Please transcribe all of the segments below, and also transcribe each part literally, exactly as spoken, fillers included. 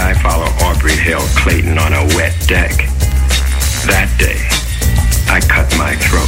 I follow Aubrey Hill Clayton on a wet deck. That day, I cut my throat.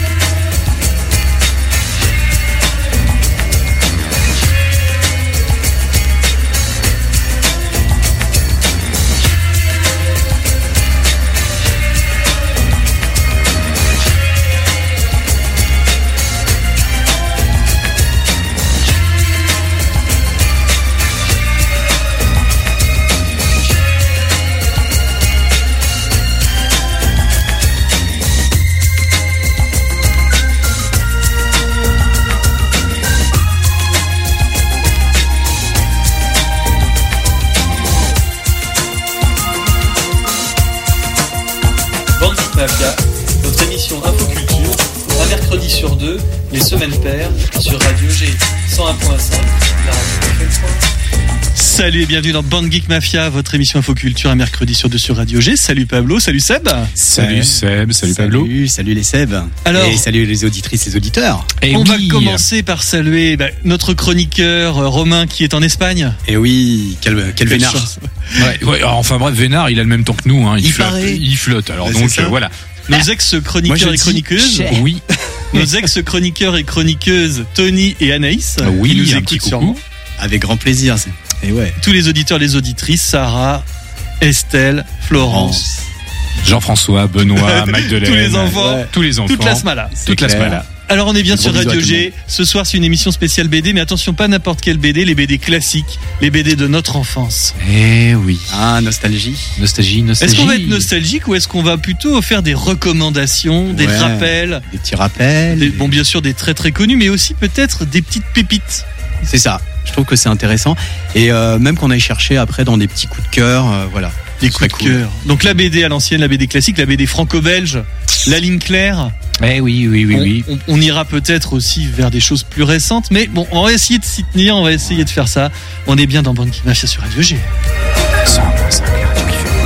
Mafia, notre émission Infoculture, un mercredi sur deux, les semaines paires, sur Radio G cent un virgule cinq, la radio F M. Salut et bienvenue dans Band Geek Mafia, votre émission Infoculture, un mercredi sur deux sur Radio G. Salut Pablo, salut Seb. Salut ouais. Seb, salut Pablo. Salut, salut les Seb. Alors, et salut les auditrices et auditeurs. Et on oui. va commencer par saluer bah, notre chroniqueur euh, Romain qui est en Espagne. Et oui, quel, quel vénard. Ouais, ouais, enfin bref, Vénard, il a le même temps que nous. Hein, il, il flotte. paraît. Il flotte. Alors ouais, donc euh, voilà. Nos ex-chroniqueurs et chroniqueuses. Oui. Nos ex-chroniqueurs et chroniqueuses Tony et Anaïs. Oui, qui nous un écoutent petit sûrement. coucou. Avec grand plaisir. C'est... Et ouais. Tous les auditeurs, les auditrices, Sarah, Estelle, Florence, Jean-François, Benoît, Magdalene. tous les enfants, ouais. tous les enfants, toute la smala. toute la smala. Alors on est bien sur Radio G. Monde. Ce soir c'est une émission spéciale B D, mais attention, pas n'importe quel B D, les B D classiques, les B D de notre enfance. Eh oui. Ah, nostalgie. Nostalgie, nostalgie. Est-ce qu'on va être nostalgique ou est-ce qu'on va plutôt faire des recommandations, des ouais. rappels, des petits rappels, des, des... bon bien sûr des très très connus, mais aussi peut-être des petites pépites. C'est ça. Je trouve que c'est intéressant et euh, même qu'on aille chercher après dans des petits coups de cœur, euh, voilà. Des coups de cool. cœur. Donc la B D à l'ancienne, la B D classique, la B D franco-belge, la ligne claire. Eh oui, oui, oui, on, oui. On, on ira peut-être aussi vers des choses plus récentes, mais bon, on va essayer de s'y tenir, on va essayer de faire ça. On est bien dans Band Geek Mafia sur Radio G. cent un virgule cinq, la radio qui fait.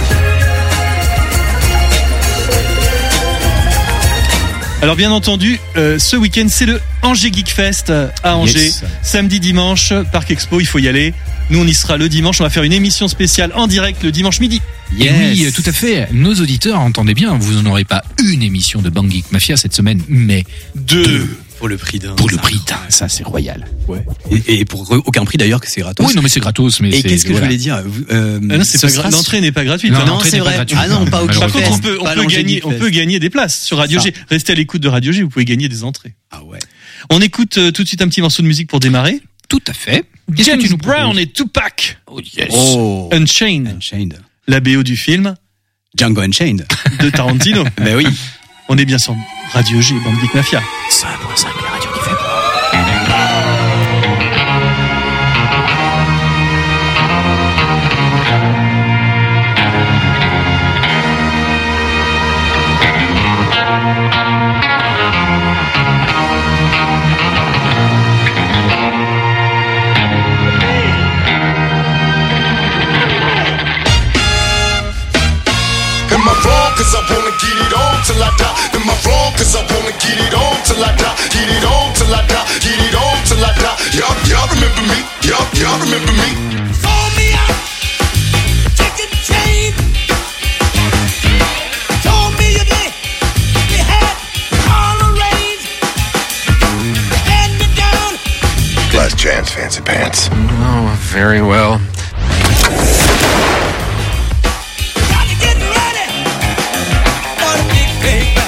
Alors bien entendu, euh, ce week-end c'est le Angers Geek Fest à Angers, Yes. samedi, dimanche, Parc Expo, il faut y aller. Nous on y sera le dimanche, on va faire une émission spéciale en direct le dimanche midi. Yes. Et oui, tout à fait. Nos auditeurs, entendez bien, vous n'en aurez pas une émission de Band Geek Mafia cette semaine, mais deux. deux. Pour le prix d'un. Pour le prix d'un, ça c'est royal. Ouais. Et, et pour aucun prix d'ailleurs que c'est gratos. Oui, non mais c'est gratos, mais et c'est, qu'est-ce que voilà. je voulais dire euh, ah non, c'est pas gra- l'entrée n'est pas gratuite. Non, hein. non l'entrée c'est n'est pas vrai. gratuite. Ah non, pas au Par Geek contre, on Fest, peut, on pas peut gagner, Geek on Fest. peut gagner des places sur Radio G. Restez à l'écoute de Radio G, vous pouvez gagner des entrées. Ah ouais. On écoute euh, tout de suite un petit morceau de musique pour démarrer. Tout à fait. Qu'est-ce James que tu nous Brown proposes? et Tupac. Oh yes. Oh. Unchained. Unchained. La B O du film Django Unchained. de Tarantino. Ben oui. On est bien sur Radio G, Band Geek Mafia. cent un virgule cinq, la radio qui fait. Am I wrong? Cause I wanna get it on till I die. Am I wrong? Cause I wanna get it on till I die. Get it on till I die. Get it on till I die. Y'all, y'all remember me? Y'all, y'all remember me? Sold me out, chicken chain. Told me you did. You had all arranged. Stand me down. Last chance, fancy pants. Oh, very well. Gotta get ready for the big payback.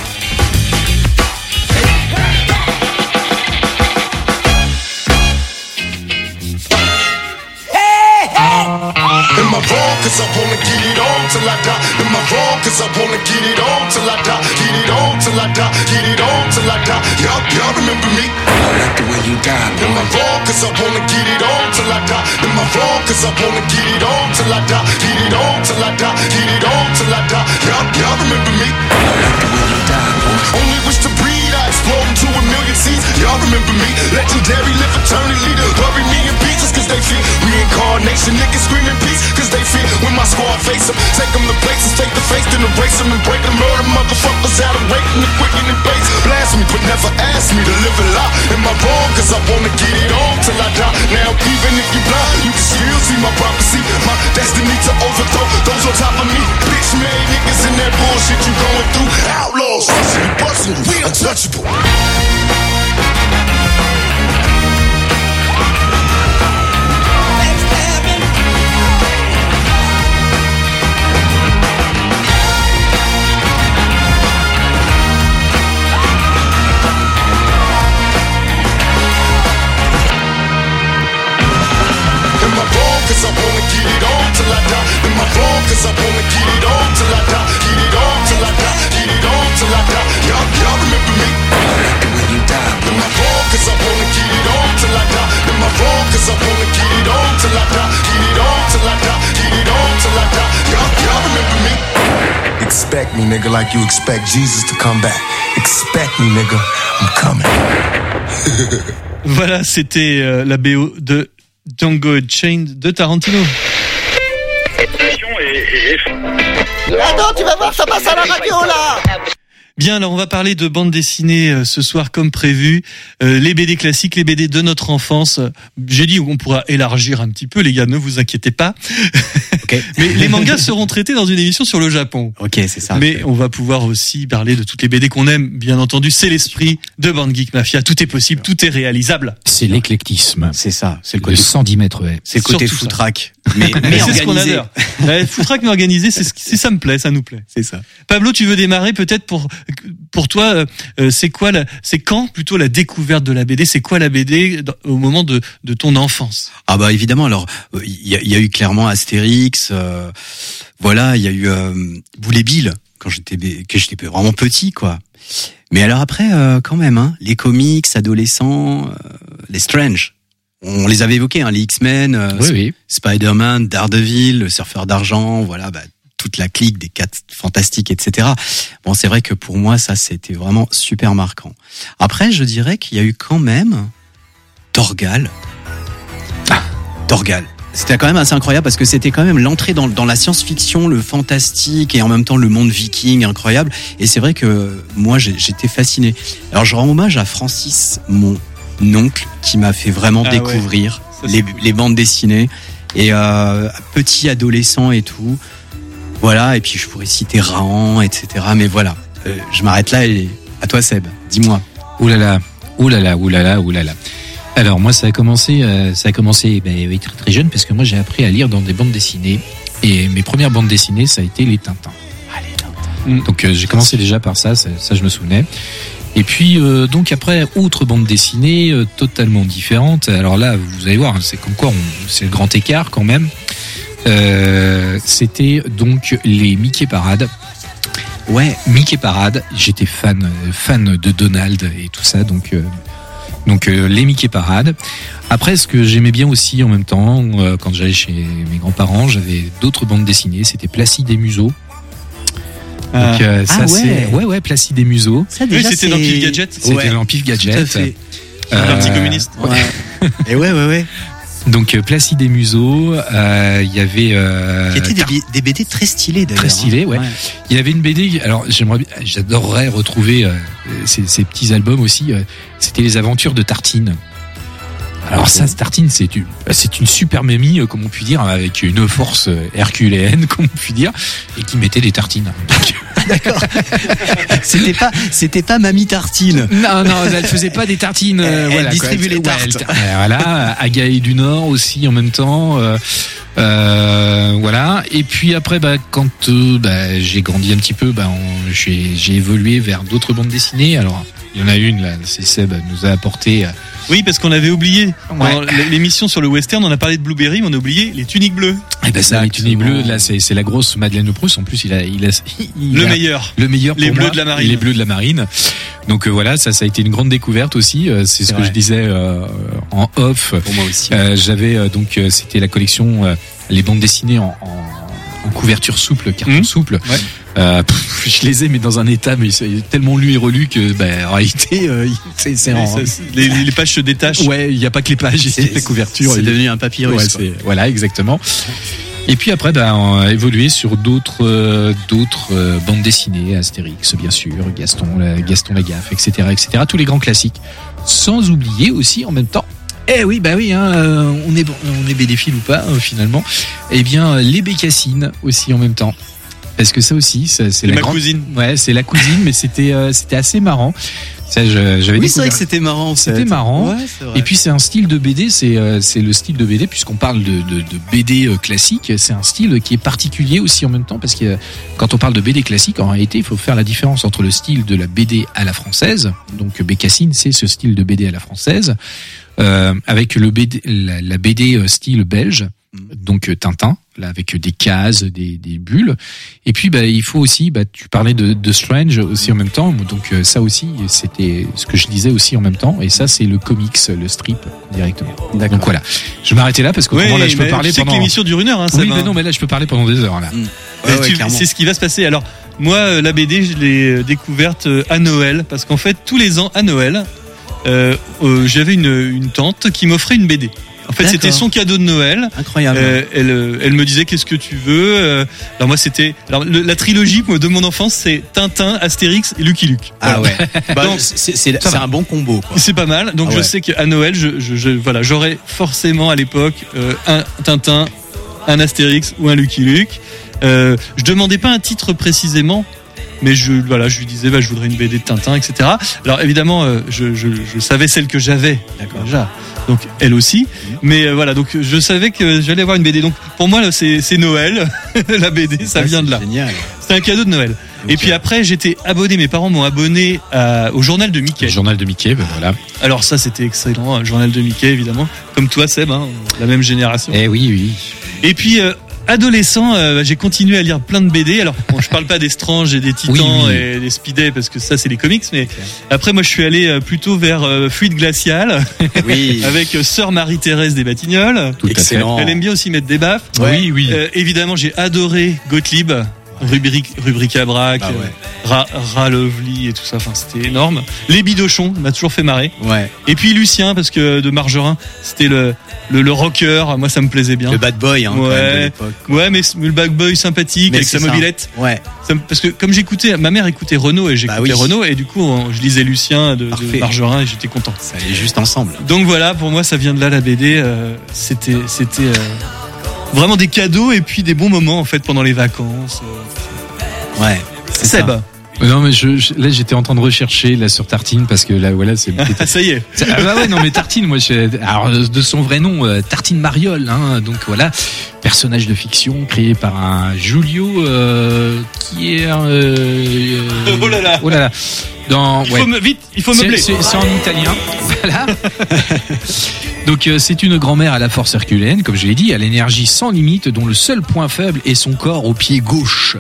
Hey, hey. Am I wrong? Cause I wanna get it on till I die. Am I wrong? Cause I wanna get it on till I die. Get it on till I die. Get it on till I die. Y'all, y'all remember me? I like the way you die, Am I boy. wrong? Cause I wanna get it on till I die. Am I wrong? Cause I wanna get it on till I die. Get it on till I die. Get it on till I die. Y'all, y'all remember me? I like the way you die, boy. Only wish to breathe, I explode into a million seeds. Y'all remember me? Legendary, live eternally. Bury me in pieces cause they fear. Reincarnation, niggas screaming peace cause they fear. When my squad face them, take them to places, take the face, then erase them and break them. Murder motherfuckers out of waiting and quicking and base. Blast me, but never ask me to live a lie. Am I wrong? Cause I wanna get it on till I die. Now, even if you blind, you can still see my prophecy, my destiny to overthrow those on top of me. Bitch made niggas in that bullshit you going through. Outlaws, rushing you, busting you, we untouchable. Cause I wanna get it on till I die. Am I wrong? Cause I wanna get it on till I die. Get it on till I die. Get it on till I die. Y'all, y'all remember me? When you die. Am I wrong? Cause I wanna get it on till I die. Am I wrong? Cause I wanna get it on till I die. Get it on till I die. Get it on till I die. Y'all, y'all remember me? Expect me, nigga, like you expect Jesus to come back. Expect me, nigga, I'm coming. Voilà, c'était euh, la B O de Django Unchained de Tarantino. Attends, tu vas voir, ça passe à la radio là. Bien, alors on va parler de bande dessinée euh, ce soir comme prévu. Euh, les B D classiques, les B D de notre enfance. J'ai dit qu'on pourra élargir un petit peu, les gars, ne vous inquiétez pas. Okay. Mais les mangas seront traités dans une émission sur le Japon. Ok, c'est ça. Mais on va pouvoir aussi parler de toutes les B D qu'on aime, bien entendu. C'est l'esprit de Bande Geek Mafia. Tout est possible, tout est réalisable. C'est l'éclectisme. C'est ça, c'est le Le côté, cent dix mètres haies. c'est le côté Surtout ça. foutraque. Mais, mais Mais c'est ce qu'on organisé. adore. Ouais, Foutraque mais organisé, c'est, ce qui- c'est ça me plaît, ça nous plaît. C'est ça. Pablo, tu veux démarrer peut-être pour pour toi, euh, c'est quoi la, c'est quand plutôt la découverte de la B D, c'est quoi la B D dans- au moment de de ton enfance? Ah bah évidemment. Alors il y, a- il y a eu clairement Astérix. Euh, voilà, il y a eu euh, Boule et Bill quand j'étais bé- que j'étais vraiment petit, quoi. Mais alors après, euh, quand même, hein, les comics, adolescents, euh, les Strange. On les avait évoqués, hein, les X-Men, euh, Oui, oui. Spider-Man, Daredevil, le Surfeur d'argent, voilà, bah, toute la clique des quatre fantastiques, et cetera. Bon, c'est vrai que pour moi, ça, c'était vraiment super marquant. Après, je dirais qu'il y a eu quand même Torgal. Ah, Torgal. C'était quand même assez incroyable parce que c'était quand même l'entrée dans, dans la science-fiction, le fantastique et en même temps le monde viking incroyable. Et c'est vrai que moi, j'ai- j'étais fasciné. Alors, je rends hommage à Francis, mon oncle, qui m'a fait vraiment Ah découvrir Ça, c'est les, cool. les bandes dessinées. Et euh, petit adolescent et tout. Voilà, et puis je pourrais citer Rahan, et cetera. Mais voilà, euh, je m'arrête là et à toi Seb, dis-moi. Ouh là là, ouh là là, ouh là là, ouh là là. Alors moi ça a commencé, euh, ça a commencé ben, oui, très très jeune parce que moi j'ai appris à lire dans des bandes dessinées et mes premières bandes dessinées ça a été les Tintins. Mm. Donc euh, j'ai commencé déjà par ça, ça, ça je me souvenais. Et puis euh, donc après autre bande dessinée euh, totalement différente. Alors là vous allez voir, hein, c'est comme quoi on, c'est le grand écart quand même. Euh, c'était donc les Mickey Parade. Ouais, Mickey Parade, j'étais fan euh, fan de Donald et tout ça, donc euh, donc euh, les Mickey Parade. Après, ce que j'aimais bien aussi en même temps, euh, quand j'allais chez mes grands-parents, j'avais d'autres bandes dessinées. C'était Placide et Museau. Donc euh, ça Ah ouais. c'est ouais ouais Placide et Museau. ça Oui, c'était dans Pif Gadget. C'était Ouais, dans Pif Gadget. tout à fait. Euh, Parti communiste. Ouais. Et ouais, ouais, ouais. Donc euh, Placide et Museau, euh, il y avait euh, Qui étaient des, Tar- bi- des B D très stylés d'ailleurs. Très stylés, hein. ouais. Il y avait une B D. Alors j'aimerais, bien- j'adorerais retrouver euh, ces, ces petits albums aussi. euh, C'était les aventures de Tartine. Alors ça, Tartine, c'est une, c'est une super mamie, euh, comme on peut dire, avec une force euh, herculéenne, comme on peut dire, et qui mettait des tartines. Donc, D'accord. C'était pas, c'était pas Mamie Tartine. non, non, elle faisait pas des tartines. euh, Elle voilà, distribue les Ouais, tartes. elle- euh, voilà, Agaï du Nord aussi en même temps. Euh, euh, voilà. Et puis après, bah, quand euh, bah, j'ai grandi un petit peu, bah, on- j'ai, j'ai évolué vers d'autres bandes dessinées. Alors, il y en a une là, c'est Seb nous a apporté. euh, Oui, parce qu'on avait oublié. Ouais. Dans l'émission sur le western, on a parlé de Blueberry, mais on a oublié les tuniques bleues. Et ben ça, les Exactement. tuniques bleues, là, c'est, c'est la grosse Madeleine de Proust. En plus, il a, il a, il Le a- meilleur. Le meilleur Les pour bleus moi, de la marine. Les bleus de la marine. Donc euh, voilà, ça, ça a été une grande découverte aussi. Euh, c'est ce C'est que vrai. je disais euh, en off. Pour moi aussi. Euh, j'avais euh, donc euh, c'était la collection euh, les bandes dessinées en, en, en couverture souple, carton Mmh. souple. Ouais. Euh, pff, je les ai mais dans un état mais c'est tellement lu et relu que ben en réalité euh, c'est, c'est en- Ça, c'est- les, les pages se détachent. ouais il y a pas que les pages, il y a la couverture. C'est et- devenu un papyrus. Ouais, quoi. c'est- voilà, exactement. Et puis après, ben, on a évolué sur d'autres, euh, d'autres euh, bandes dessinées, Astérix, bien sûr, Gaston, la- Gaston Lagaffe, et cetera, et cetera. Tous les grands classiques. Sans oublier aussi, en même temps, Eh oui, bah oui, hein, euh, on est on est bédéphile ou pas euh, finalement. Eh bien, les bécassines aussi en même temps. Parce que ça aussi, ça, c'est C'est la ma grande- cousine. Ouais, c'est la cousine, mais c'était euh, c'était assez marrant. Ça, je- j'avais Oui, c'est vrai découvert. que c'était marrant. en C'était fait. marrant. Ouais, c'est vrai. Et puis c'est un style de B D, c'est euh, c'est le style de B D puisqu'on parle de, de, de B D euh, classique, c'est un style qui est particulier aussi en même temps parce que euh, quand on parle de B D classique, en réalité, il faut faire la différence entre le style de la B D à la française. Donc Bécassine, c'est ce style de B D à la française, euh, avec le B D, la, la B D euh, style belge, donc euh, Tintin, là avec des cases, des, des bulles. Et puis bah il faut aussi, bah tu parlais de, de Strange aussi en même temps, donc euh, ça aussi c'était ce que je disais aussi en même temps. Et ça c'est le comics, le strip directement. D'accord. Donc voilà, je m'arrêtais là parce que Oui, vraiment là je peux mais parler tu sais que pendant. l'émission dure une heure, hein, Oui, Seb, mais hein. non, mais là je peux parler pendant des heures là. Mm. Mais Ouais, ouais, tu- clairement. c'est ce qui va se passer. Alors, moi, euh, la B D, je l'ai euh, découverte euh, à Noël, parce qu'en fait, tous les ans, à Noël, euh, euh, j'avais une, une tante qui m'offrait une B D. En fait, D'accord. c'était son cadeau de Noël. Incroyable. Euh, elle, euh, elle me disait qu'est-ce que tu veux. euh, alors moi, c'était alors le- la trilogie moi, de mon enfance, c'est Tintin, Astérix et Lucky Luke. Ah Voilà. ouais. Bah, Donc, c'est c'est- ça c'est va. un bon combo, quoi. C'est pas mal. Donc Ah je ouais. sais qu'à Noël, je, je, je- voilà, j'aurais forcément à l'époque euh, un Tintin, un Astérix ou un Lucky Luke. Euh, je demandais pas un titre précisément, mais je voilà, je lui disais bah, je voudrais une B D de Tintin, et cetera. Alors évidemment, euh, je, je, je savais celle que j'avais déjà. Donc elle aussi, mais euh, voilà, donc je savais que j'allais avoir une B D. Donc pour moi, là, c'est c'est Noël, la B D, ça vient de là. Génial. C'est un cadeau de Noël. Et puis après, j'étais abonné, mes parents m'ont abonné à- au journal de Mickey. Le journal de Mickey, ben voilà. Alors ça, c'était excellent, le journal de Mickey, évidemment. Comme toi, Seb, hein, la même génération. Eh oui, oui. Et puis, euh, adolescent, euh, j'ai continué à lire plein de B D. Alors, bon, je parle pas des Strange et des Titans Oui, oui. et des Speedway, parce que ça, c'est les comics. Mais après, moi, je suis allé euh, plutôt vers euh, Fluide Glacial, Oui. avec euh, Sœur Marie-Thérèse des Batignolles. Tout à fait. Excellent. Elle aime bien aussi mettre des baffes. Oui, oui. Euh, évidemment, j'ai adoré Gottlieb, rubrique, rubrique à braque, Bah ouais. Ra, Ra Lovely et tout ça. Enfin, c'était énorme. Les Bidochons m'a toujours fait marrer. Ouais. Et puis Lucien, parce que de Margerin, c'était le, le, le rocker. Moi, ça me plaisait bien. Le bad boy, hein, quand Ouais. même, de l'époque. Ouais, mais le bad boy sympathique Mais avec sa c'est ça. mobilette. Ouais. Ça me- parce que comme j'écoutais, ma mère écoutait Renaud et j'écoutais Bah oui. Renaud et du coup, on- je lisais Lucien de, de Parfait. Margerin et j'étais content. Ça allait juste ensemble. Donc voilà, pour moi, ça vient de là la B D. euh, c'était, c'était euh, vraiment des cadeaux et puis des bons moments en fait pendant les vacances. euh. Ouais. C'est Seb, ça. Non, mais je, je- là j'étais en train de rechercher là sur Tartine parce que là voilà c'est. ah, ça y est. Ah bah ouais non mais Tartine moi je, alors de son vrai nom euh, Tartine Mariol hein, donc voilà personnage de fiction créé par un Giulio euh, qui est euh, euh, Oh là là. oh là là dans Il ouais. faut me, vite, il faut C'est- meubler. C'est c'est en italien. Voilà. Donc euh, c'est une grand-mère à la force herculéenne, comme je l'ai dit, à l'énergie sans limite, dont le seul point faible est son corps au pied gauche.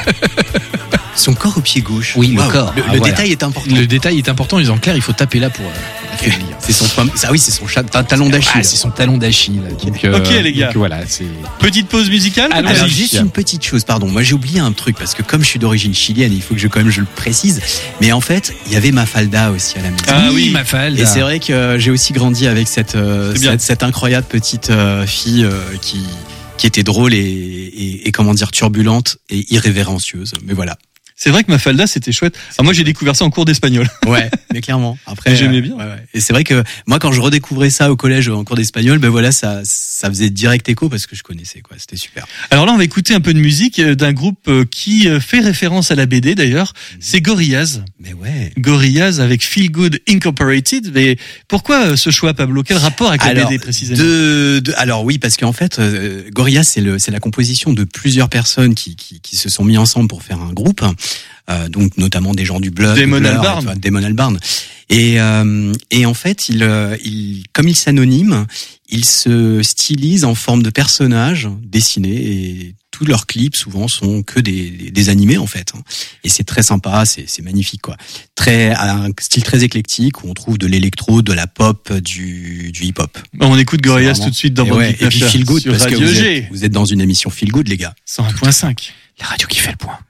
Son corps au pied gauche. Oui, le Waouh. corps. Le, Ah, le voilà. détail est important. Le détail est important, ils en clair, il faut taper là pour, euh, pour affaiblir. C'est son, fam- ah oui, c'est son chat, un talon d'Achille. Ah, c'est son talon d'Achille. Donc, euh, Ok, les gars. donc voilà, c'est. Petite pause musicale. Allons-y. peut-être Alors Allez-y. juste une petite chose, pardon. Moi j'ai oublié un truc parce que comme je suis d'origine chilienne, il faut que je quand même je le précise. Mais en fait, il y avait Mafalda aussi à la maison. Ah oui, Mafalda. Et c'est vrai que euh, j'ai aussi grandi avec cette euh, C'est bien. cette, cette incroyable petite euh, fille euh, qui qui était drôle et, et, et comment dire turbulente et irrévérencieuse. Mais voilà. C'est vrai que Mafalda, c'était chouette. Alors moi, j'ai découvert ça en cours d'espagnol. Ouais, mais clairement. Après, Mais j'aimais bien. ouais, ouais. Et c'est vrai que moi, quand je redécouvrais ça au collège en cours d'espagnol, ben voilà, ça, ça faisait direct écho parce que je connaissais quoi. C'était super. Alors là, on va écouter un peu de musique euh, d'un groupe euh, qui euh, fait référence à la B D d'ailleurs. C'est Gorillaz. Mais ouais. Gorillaz avec Feel Good Incorporated. Mais pourquoi euh, ce choix, Pablo? Quel rapport avec la B D précisément? de, de- alors oui, parce qu'en fait, euh, Gorillaz, c'est le, c'est la composition de plusieurs personnes qui, qui, qui se sont mis ensemble pour faire un groupe. Euh, donc notamment des gens du Blur, Damon du Blur, Albarn. enfin, Damon Albarn. Et euh, et en fait, il, euh, il, comme il s'anonyme, il se stylise en forme de personnage dessiné et tous leurs clips souvent sont que des, des, des animés en fait. Et c'est très sympa, c'est, c'est magnifique quoi. Très un style très éclectique où on trouve de l'électro, de la pop, du, du hip-hop. Bon, on écoute Gorillaz C'est vraiment- tout de suite dans et, Bon ouais, Petit et puis Affaire Feel Good sur parce que Radio vous G. êtes, vous êtes dans une émission Feel Good les gars. cent un point cinq. La radio qui fait le point.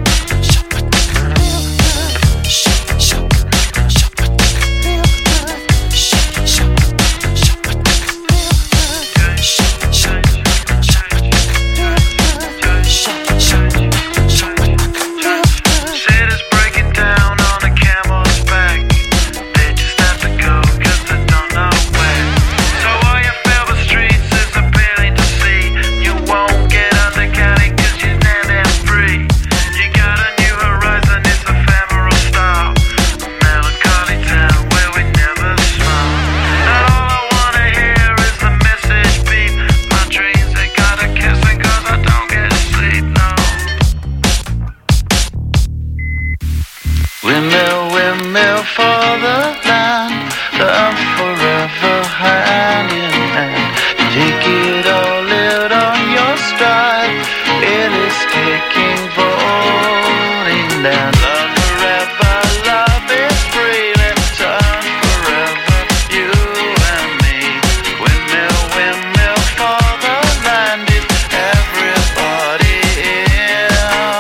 Shh. Windmill, windmill for the land, I'm forever hand in hand. Take it all, live on your stride. It is taking, voting down. Love forever, love is free. Let's turn forever, you and me. Windmill, windmill for the land. Is everybody in?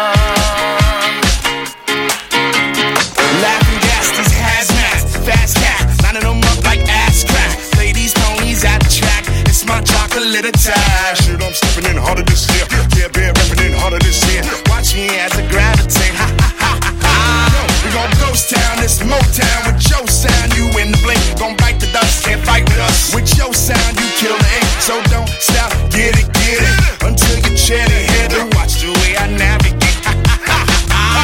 Laughing gas, these hazmats, fast cat, lining them up like ass crack. Play these ponies at the track. It's my chocolate attack. Shit, I'm stepping in harder this year. Yeah, bear repping in harder this year. Watch me as I gravitate. Ha ha ha ha ha. We gon' ghost town, this Motown with your sound. You in the blink, gon' bite the dust, can't fight with us. With your sound, you kill the ink. So don't stop, get it, get it, until you chat it head and watch the way I navigate. Ha ha ha ha ha.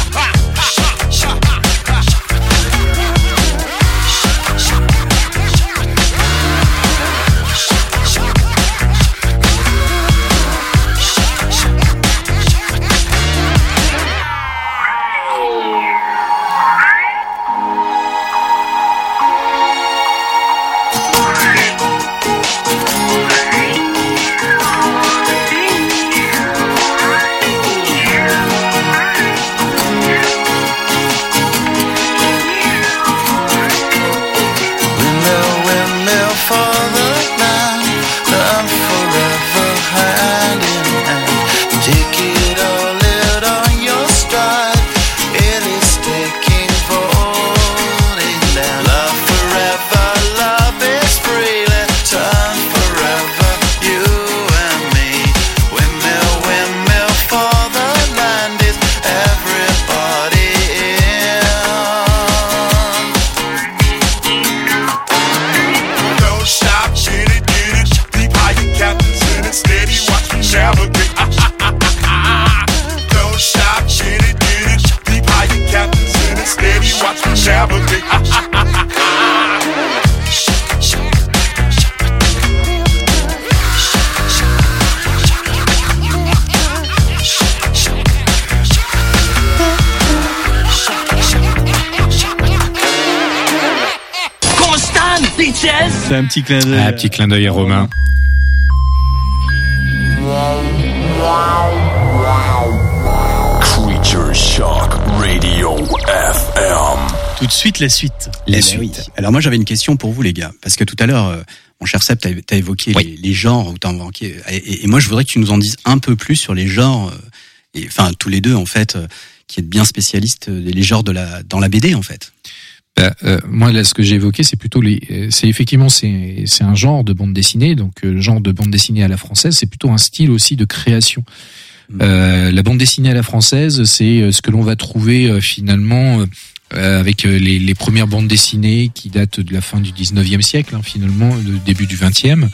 Windmill, windmill for the land, I'm forever hand in hand. Take it all, live on your stride. It is taking, voting down. Love forever, love is free. Let's turn forever, you and me. Windmill, windmill for the land. Is everybody in? Don't stop, get it, get it. Deep high, you captains in it, steady. Watch me navigate. Don't stop, get it, get it. Deep high, you captains in it, steady. Watch me navigate. C'est un petit clin d'œil. Ah, petit clin d'œil à Romain. Creature Shock Radio F M. Tout de suite, la suite. La Eh ben suite. oui. Alors moi j'avais une question pour vous les gars, parce que tout à l'heure, euh, mon cher Seb, t'as as évoqué Oui. les, les genres, ou t'as évoqué, et, et- et moi je voudrais que tu nous en dises un peu plus sur les genres, euh, et enfin tous les deux en fait, euh, qui êtes bien spécialistes euh, des genres de la dans la B D en fait. Bah, euh, moi là, ce que j'ai évoqué, c'est plutôt les, euh, c'est effectivement c'est c'est un genre de bande dessinée, donc euh, genre de bande dessinée à la française, c'est plutôt un style aussi de création. Euh, la bande dessinée à la française, c'est euh, ce que l'on va trouver euh, finalement euh, euh, avec euh, les, les premières bandes dessinées qui datent de la fin du dix-neuvième siècle, hein, finalement, le début du vingtième,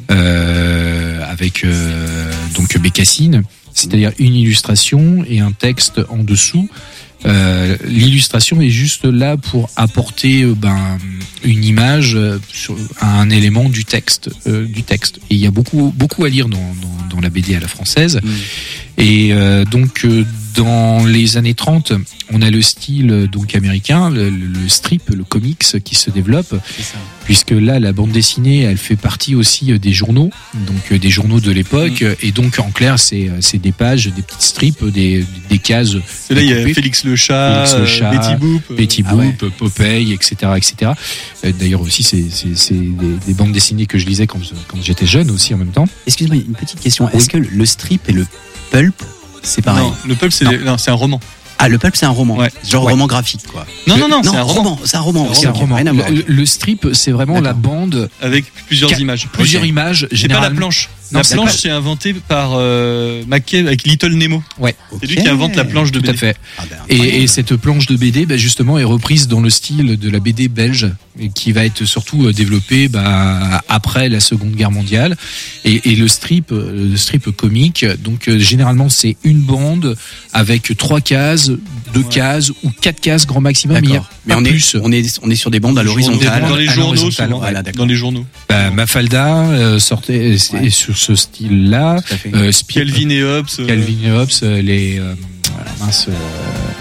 euh, avec euh, donc Bécassine, c'est-à-dire une illustration et un texte en dessous. Euh, l'illustration est juste là pour apporter euh, ben une image euh, sur un élément du texte euh, du texte et il y a beaucoup beaucoup à lire dans dans, dans la B D à la française. Mmh. Et euh, donc euh, dans les années trente, on a le style euh, donc américain, le, le- le strip, le comics qui se développe, C'est ça. puisque là la bande dessinée, elle fait partie aussi euh, des journaux, donc euh, des journaux de l'époque, et donc en clair c'est euh, c'est des pages, des petites strips, des des cases. C'est là, il y a découpées. Félix le chat, Félix le chat, euh, Betty Boop. euh, Betty Ah ouais. Boop, Popeye, et cetera, et cetera. Euh, D'ailleurs aussi, c'est c'est c'est des, des bandes dessinées que je lisais quand quand j'étais jeune aussi en même temps. Excuse-moi, une petite question. Est-ce que le strip et le pulp, c'est pareil? Non, le pulp, c'est Non. non, c'est un roman. Ah, le pulp, c'est un roman. Ouais. Genre Ouais. roman graphique, quoi. Non, non, non, non, c'est un roman. C'est un roman. C'est un ok, C'est un roman. rien à voir. Le, le strip, c'est vraiment la D'accord. bande, Avec plusieurs Qua- images. plusieurs Ok. images. C'est pas la généralement- planche. Non, la c'est planche, pas- c'est inventé par euh, McKay avec Little Nemo. Ouais, C'est lui qui invente la planche de tout B à D. fait. Ah ben, incroyable. Et, et cette planche de B D, bah, justement, est reprise dans le style de la B D belge, et qui va être surtout euh, développée bah, après la Seconde Guerre mondiale. Et, et le strip, euh, le strip comique, donc euh, généralement c'est une bande avec trois cases, deux Ouais. cases ou quatre cases grand maximum. Il y a D'accord. Mais pas on est, plus. on est, on est sur des bandes à l'horizontale. Dans les à journaux, l'horizontale, souvent. voilà, d'accord. Dans les journaux. Bah, Mafalda euh, sortait Ouais. et sur ce style-là. Tout à fait. Euh, Spi- Calvin et Hobbes. euh, Calvin et Hobbes, euh, les euh, mince, euh,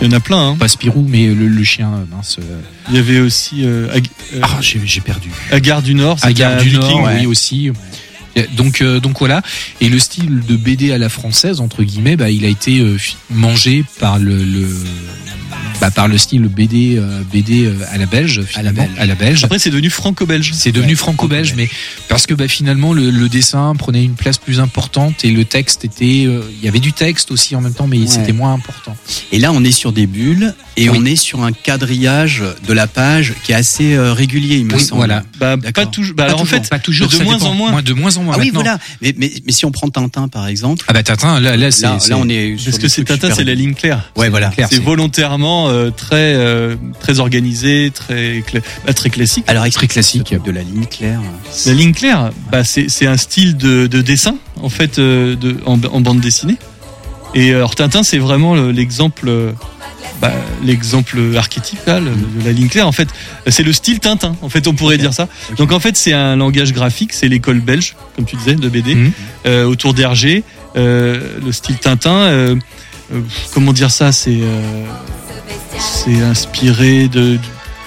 Il y en a plein. Hein. Pas Spirou, mais le, le chien, mince. euh, Il y avait aussi euh, Ag- euh, Ah, j'ai, j'ai perdu. Agar du Nord. c'était Agar un du viking, Nord, ouais. oui aussi. Donc, euh, donc voilà. Et le style de B D à la française, entre guillemets, bah, il a été euh, fi- mangé par le, le bah, par le style B D, euh, B D euh, à la belge, finalement, belge. à la belge. Après, c'est devenu franco-belge. C'est devenu Ouais, franco-belge, mais franco-belge. parce que bah, finalement le, le dessin prenait une place plus importante et le texte était, euh, il y avait du texte aussi en même temps, mais Ouais. c'était moins important. Et là, on est sur des bulles et Oui. on est sur un quadrillage de la page qui est assez euh, régulier, il me Oui, semble. voilà. Bah, D'accord. pas toujours. Bah, Pas alors en toujours. fait, Pas toujours, de ça moins dépend. en moins. de moins en moins Ah oui, maintenant. voilà. Mais, mais, mais si on prend Tintin, par exemple, Ah bah Tintin, là, là, c'est, là, c'est- là, on est sur Parce des que c'est trucs Tintin, super- c'est la ligne claire. Ouais, voilà. clair, C'est c'est- volontairement euh, très euh, très organisé, très cla- bah, très classique. Alors, Très explique classique. de la ligne claire. La ligne claire, bah, c'est c'est un style de, de dessin en fait euh, de, en, en bande dessinée. Et alors Tintin, c'est vraiment le- l'exemple, euh, bah, l'exemple archétypal de la ligne claire. En fait, c'est le style Tintin. En fait, on pourrait Ok. dire ça. Ok. Donc en fait, c'est un langage graphique, c'est l'école belge, comme tu disais, de B D, Mhm. euh, autour d'Hergé. Euh, le style Tintin, euh, euh, comment dire ça, c'est euh, c'est inspiré de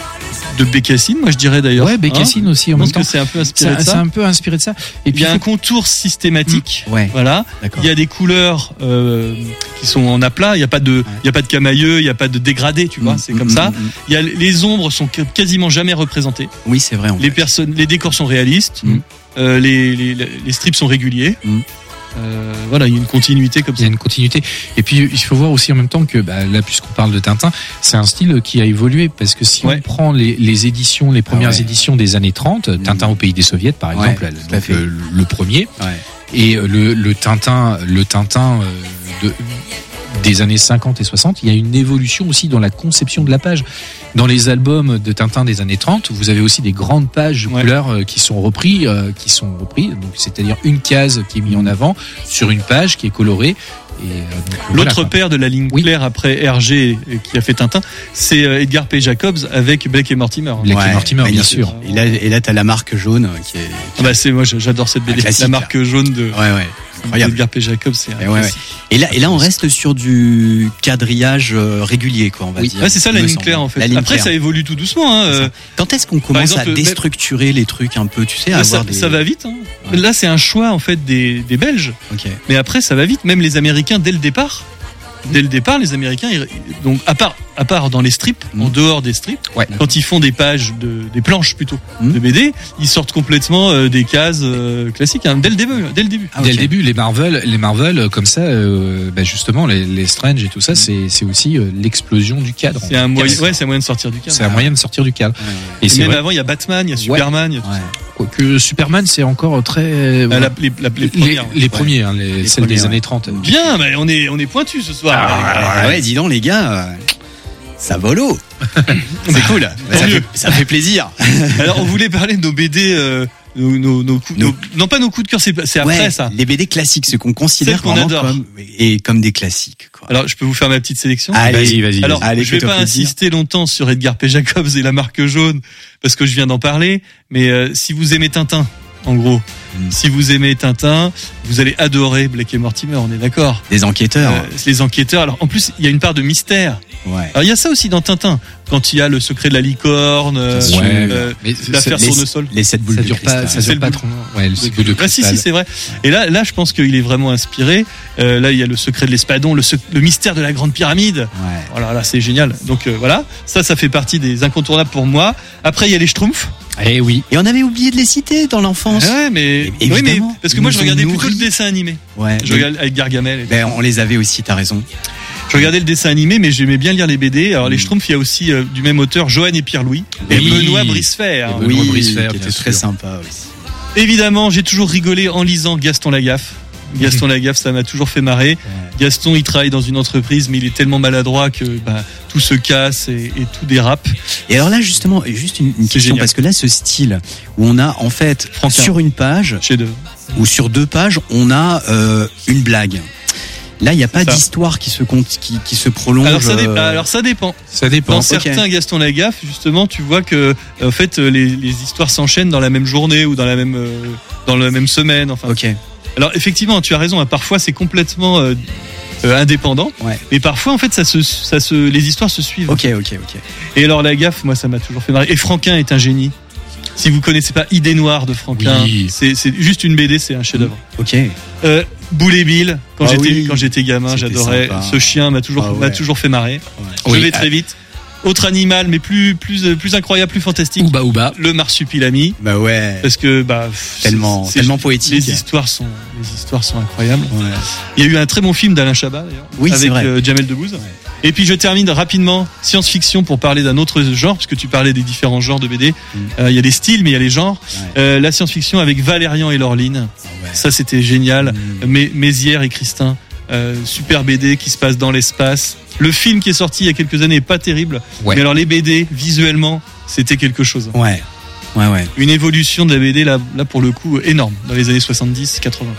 de Bécassine, moi je dirais d'ailleurs. Ouais, Bécassine Hein, aussi je en même pense temps. que c'est un peu C'est, inspiré de c'est ça. un peu inspiré de ça. Et Il puis y a un contour systématique. Ouais, Voilà. d'accord. Il y a des couleurs euh, qui sont en aplat. Il y a pas de, il y a pas de camailleux, il y a pas de dégradé. Tu vois, c'est comme ça. Il y a les ombres sont que- quasiment jamais représentées. Oui, c'est vrai. en Les fait. personnes, les décors sont réalistes. Mm. Euh, les, les les strips sont réguliers. Mm. Euh, voilà, il y a une continuité comme il y ça. a une continuité. Et puis il faut voir aussi en même temps que bah, là, puisqu'on parle de Tintin, c'est un style qui a évolué parce que si Ouais. on prend les, les éditions, les premières Ah ouais. éditions des années trente, Tintin au pays des soviets par Ouais, exemple, tout à donc, fait. euh, le premier, Ouais. et euh, le, le Tintin, le Tintin euh, de, des années cinquante et soixante, il y a une évolution aussi dans la conception de la page. Dans les albums de Tintin des années trente, vous avez aussi des grandes pages de Ouais. couleurs euh, qui sont repris, euh, qui sont repris, donc c'est-à-dire une case qui est mise en avant sur une page qui est colorée. Et, euh, donc, L'autre voilà, quoi. père de la ligne Oui. claire après Hergé euh, qui a fait Tintin, c'est euh, Edgar P. Jacobs avec Blake et Mortimer. Blake et Ouais, Mortimer, bien magnifique. sûr. Et là, et là, t'as la marque jaune euh, qui est. Ah bah c'est moi j'adore cette B D. Un classique, La marque jaune de Ouais, ouais. Incroyable. Edgar P. Jacobs, c'est un Et, ouais, ouais. classique. Et là, et là, on reste sur du quadrillage euh, régulier, quoi, on va Oui. dire. Ouais, c'est ça la il me ligne semble. claire en fait. La ligne Après claire. ça évolue tout doucement. Hein. C'est ça. euh, Quand est-ce qu'on commence exemple, à déstructurer les trucs un peu, tu sais, à Là, ça, avoir des. ça va vite. Hein. Ouais. Là, c'est un choix en fait des, des Belges. Ok. Mais après, ça va vite. Même les Américains, dès le départ, dès le départ, les Américains, ils- donc à part, à part dans les strips, Mm. en dehors des strips, Ouais. quand ils font des pages de, des planches plutôt Mm. de B D, ils sortent complètement euh, des cases euh, classiques hein, dès le début. Dès le début. Ah, Dès ok. le début, les Marvel, les Marvel, euh, comme ça, euh, bah, justement, les, les Strange et tout ça, c'est, c'est aussi euh, l'explosion du cadre. C'est un moyen, C'est- ouais, c'est un moyen de sortir du cadre. C'est un moyen de sortir du cadre. Ouais, ouais. Et Et c'est même vrai avant, il y a Batman, il y a Superman, il y a tout Ouais. que Superman, c'est encore très. ça. Ah, la- les, la- les les, premières. les premiers, hein, les, Les celles premiers, des ouais. années trente. Bien, bah, on est, on est pointu ce soir. Ah ouais, dis donc les gars, euh, ça vole haut. C'est cool. Bah, ça, mieux. fait, ça fait plaisir. Alors, on voulait parler de nos B D, euh, nos, nos, nos coups, Nos- nos- non pas nos coups de cœur, c'est, c'est après Ouais, ça. les B D classiques, ceux qu'on considère Celles qu'on vraiment adore. comme et comme des classiques. Quoi. Alors, je peux vous faire ma petite sélection. Allez, Vas-y, vas-y. Alors, Allez, je vais fais-toi pas plaisir. insister longtemps sur Edgar P. Jacobs et la marque jaune parce que je viens d'en parler. Mais euh, si vous aimez Tintin, en gros, Mm. si vous aimez Tintin, vous allez adorer Blake et Mortimer. On est d'accord. Des enquêteurs. Euh, les enquêteurs. Alors, en plus, il y a une part de mystère. Ouais. Alors, il y a ça aussi dans Tintin. Quand il y a le secret de la licorne, euh, sûr. euh, mais l'affaire les, Tournesol. les sept boules ça de dure pas, cristal. ça C'est dure le pas bout- trop. Ouais, le cycle de Ah si, cristal. si, c'est vrai. Et là, là, je pense qu'il est vraiment inspiré. Euh, là, il y a le secret de l'espadon, le, sec- le mystère de la grande pyramide. Ouais. Voilà, là, c'est génial. Donc euh, voilà, ça, ça fait partie des incontournables pour moi. Après, il y a les Schtroumpfs. Eh oui. Et on avait oublié de les citer dans l'enfance. Ouais, mais, É- oui, mais évidemment, parce que ils moi, nous je ont regardais nourris. plutôt le dessin animé. Ouais. Je regardais avec Gargamel. et tout. Ben, on les avait aussi, t'as raison. Je regardais le dessin animé, mais j'aimais bien lire les B D. Alors les Schtroumpfs, il y a aussi euh, du même auteur, Johan et Pierre-Louis et Oui. Benoît Bricefer. Et Benoît Bricefer, qui bien était très sûr. sympa aussi. Évidemment, j'ai toujours rigolé en lisant Gaston Lagaffe. Gaston Lagaffe, ça m'a toujours fait marrer. Gaston, il travaille dans une entreprise, mais il est tellement maladroit que bah, tout se casse et, et tout dérape. Et alors là, justement, juste une, une C'est question, génial. parce que là, ce style où on a en fait Franquin. sur une page Chef d'œuvre. ou sur deux pages, on a euh, une blague. Là, il n'y a pas ça. d'histoire qui se compte, qui, qui se prolonge. Alors ça, dé- euh, alors ça dépend. Ça dépend. Dans ok. certains Gaston Lagaffe, justement, tu vois que en fait les, les histoires s'enchaînent dans la même journée ou dans la même euh, dans la même semaine. Enfin, Ok. alors effectivement, tu as raison. hein, parfois, c'est complètement euh, euh, indépendant. Ouais. Mais parfois, en fait, ça se, ça se, les histoires se suivent. Ok, ok, ok. Et alors la gaffe, moi, ça m'a toujours fait marrer. Et Franquin est un génie. Si vous connaissez pas Idée Noire de Franquin, Oui. c'est, c'est juste une B D, c'est un chef-d'œuvre. Ok. Euh, Boule et Bill, quand Ah j'étais oui. quand j'étais gamin, C'était j'adorais. sympa. Ce chien m'a toujours Ah ouais. m'a toujours fait marrer. Je Oui, vais ah. très vite. Autre animal, mais plus plus plus incroyable, plus fantastique. Ouba Ouba. Le marsupilami. Bah ouais. Parce que bah pff, Tellement- c'est- tellement poétique. Les histoires sont les histoires sont incroyables. Ouais. Il y a eu un très bon film d'Alain Chabat d'ailleurs, Oui, c'est avec vrai. euh, Jamel Debbouze. Et puis je termine rapidement science-fiction pour parler d'un autre genre, puisque tu parlais des différents genres de B D. Mm. Euh, Il y a les styles, mais il y a les genres. Ouais. Euh, la science-fiction avec Valérian et Laureline, Ah ouais. ça c'était génial. Mm. Mé- Mézières et Christin, euh, super B D qui se passe dans l'espace. Le film qui est sorti il y a quelques années est pas terrible, Ouais. mais alors les B D visuellement c'était quelque chose. Ouais. Ouais, ouais. Une évolution de la B D là, là pour le coup énorme dans les années soixante-dix quatre-vingts.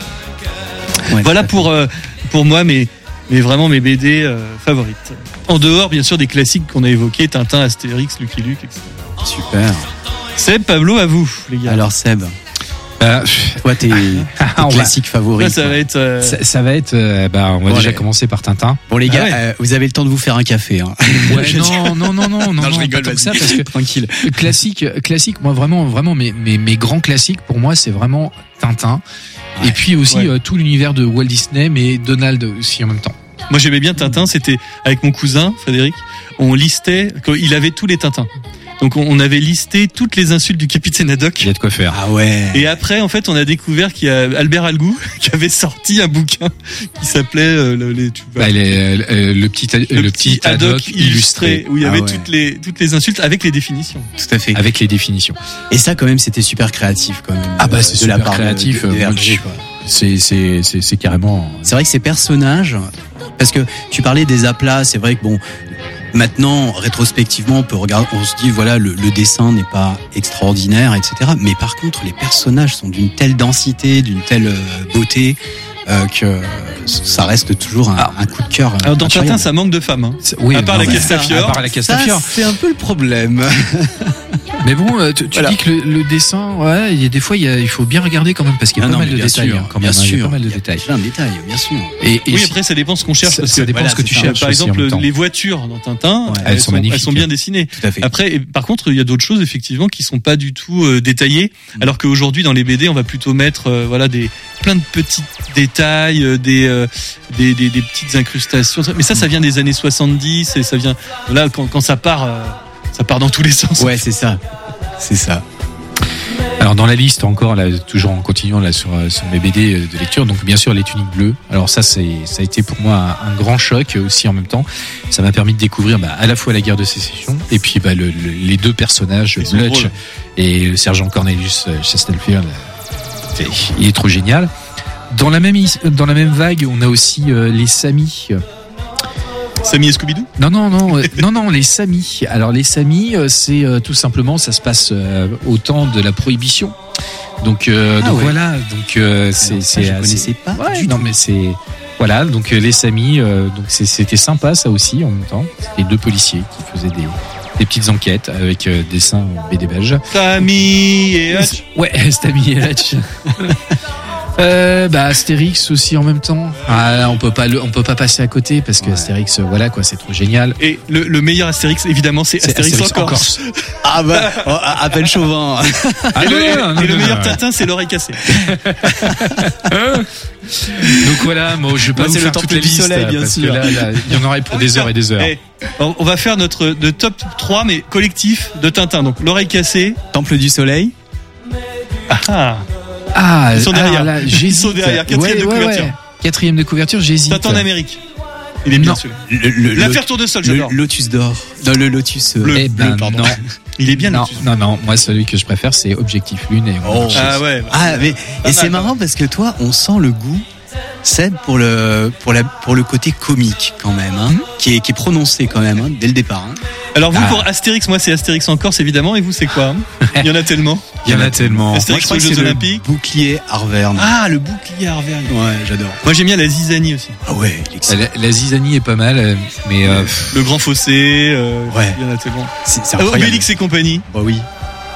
Ouais, Voilà tout à pour euh, pour moi mes mais vraiment mes B D euh, favorites. En dehors, bien sûr, des classiques qu'on a évoqués, Tintin, Astérix, Lucky Luke, et cetera. fait. Super. Seb, Pablo, à vous, les gars. Alors Seb, Bah, toi tes, tes on va- classiques favoris. Là, ça quoi. va être. euh, ça, ça va être. euh, bah, on va Bon, déjà allez. commencer par Tintin. Bon les gars, Ah ouais. euh, vous avez le temps de vous faire un café. Hein. Ouais, Je veux dire- non, non, non, non, non, Non, je non, rigole, pas tant que vas-y. ça, parce que Tranquille. classique, classique. Moi, vraiment, vraiment, mes, mes, mes grands classiques pour moi, c'est vraiment Tintin. Ouais. Et puis aussi Ouais. euh, tout l'univers de Walt Disney, mais Donald aussi en même temps. Moi, j'aimais bien Tintin. C'était avec mon cousin Frédéric. On listait. Il avait tous les Tintins. Donc, on- on avait listé toutes les insultes du capitaine Haddock. Il y a de quoi faire. Ah ouais. Et après, en fait, on a découvert qu'il y a Albert Algou qui avait sorti un bouquin qui s'appelait euh, le, les, tu vois, Bah, les- euh, le petit, le, petit Haddock illustré, où il y avait Ah ouais. toutes les toutes les insultes avec les définitions. Tout à fait. avec les définitions. Et ça quand même c'était super créatif quand même. Ah bah, euh, c'est de la super part de- créatif, de- de euh, moi, Hergé, je- quoi. C'est, c'est, c'est, c'est carrément. C'est vrai que ces personnages, parce que tu parlais des aplats, c'est vrai que bon, maintenant rétrospectivement, on peut regarder, on se dit voilà, le, le dessin n'est pas extraordinaire, et cetera. Mais par contre, les personnages sont d'une telle densité, d'une telle euh, beauté. Euh, que ça reste toujours un, Ah. un coup de cœur. euh, Alors dans incroyable. Tintin, ça manque de femmes. Hein. C'est- oui, À part non, la mais- Castafiore. À part la Ça, Castafiore. c'est un peu le problème. Mais bon, euh, tu, tu Voilà. dis que le, le dessin, ouais, il y a des fois, il, y a, il faut bien regarder quand même parce qu'il y a Ah pas non, mal mais de bien détails. sûr, hein, quand bien même, hein, il y a sûr. pas mal de Il y a détails. plein de détails, bien sûr. Et, et Oui, si- après ça dépend ce qu'on cherche. ça, parce ça que, dépend voilà, ce que tu c'est ça. cherches. par aussi en exemple, même temps. les voitures dans Tintin, Ouais, elles, elles sont sont, magnifiques. elles sont bien dessinées. Tout à fait. Après, et par contre, il y a d'autres choses effectivement qui sont pas du tout euh, détaillées, alors qu'aujourd'hui dans les B D, on va plutôt mettre euh, voilà des plein de petits détails, euh, des, euh, des des des petites incrustations. Mais ça, ça vient des années soixante-dix et ça vient là quand quand ça part, euh, ça part dans tous les sens. Ouais, c'est ça. C'est ça. Alors dans la liste encore là, toujours en continuant là sur, euh, sur mes B D de lecture, donc bien sûr les tuniques bleues. Alors ça c'est ça a été pour moi un, un grand choc aussi en même temps. Ça m'a permis de découvrir bah, à la fois la guerre de sécession et puis bah, le, le- les deux personnages Ils sont Lutch drôles. et le sergent Cornelius euh, Chesterfield. C'est- Il est trop génial. Dans la même is- dans la même vague, on a aussi euh, les Samis. Samy et Scooby-Doo. Non, non, non, euh, non, non, les Samis. Alors les Samis, euh, c'est euh, tout simplement, ça se passe euh, au temps de la prohibition. Donc, euh, Ah donc ouais. voilà, donc euh, c'est, Alors ça, c'est, je assez- connaissais pas Ouais, du non, tout. mais c'est voilà, donc euh, les Samis, euh, donc c'est- c'était sympa ça aussi en même temps. C'était deux policiers qui faisaient des, des petites enquêtes avec euh, dessins B D belge. Samy et Hutch. Ouais, Stamy et Hutch. Euh, bah Astérix aussi en même temps. Ah, on peut pas le, on peut pas passer à côté parce que Ouais. Astérix, euh, voilà quoi, c'est trop génial. Et le, le meilleur Astérix, évidemment, c'est C'est Astérix, Astérix en en Corse. Ah bah, oh, appel chauvin. Ah, et le, non, et- non, non, et le non, meilleur non. Tintin, c'est l'oreille cassée. Donc voilà, moi je vais pas Moi, vous c'est le faire Temple toute la du liste Soleil, bien parce sûr. que là, là, il y en aurait pour des heures et des heures. Eh, on on va faire notre de top trois, mais collectif de Tintin. Donc l'oreille cassée. Temple du Soleil. Ah, Ah, Ils sont derrière. ah, là, Ils j'hésite. sont derrière. Quatrième de couverture. Quatrième de couverture, j'hésite. Tintin en Amérique. Il est bien Non. celui-là. Le, le- L'affaire Tour de Sol, le, j'adore. Lotus d'or. Non, le Lotus euh, Bleu. Eh ben bleu, pardon. non, Il est bien non, le non, non. Moi, celui que je préfère, c'est Objectif Lune et Oh. Ah ouais. Ah, mais, Pas et c'est mal, marrant parce que toi, on sent le goût, Seb, pour le, pour la, pour le côté comique, quand même, hein, Mhm. qui est, qui est prononcé, quand même, hein, dès le départ, hein. Alors vous Ah. pour Astérix, moi c'est Astérix en Corse évidemment, et vous c'est quoi hein Il y en a tellement. il y en a tellement. Astérix Moi, aux je crois Jeux que c'est le Olympiques. bouclier Arverne. Ah, le bouclier Arverne. Ouais, j'adore. Moi j'aime bien la zizanie aussi. Ah ouais, il est excellent. La, la zizanie est pas mal, euh, mais euh, Le grand fossé. Euh, Ouais. Il y en a tellement. C'est, c'est Ah, incroyable. Obélix et compagnie. Bah oui.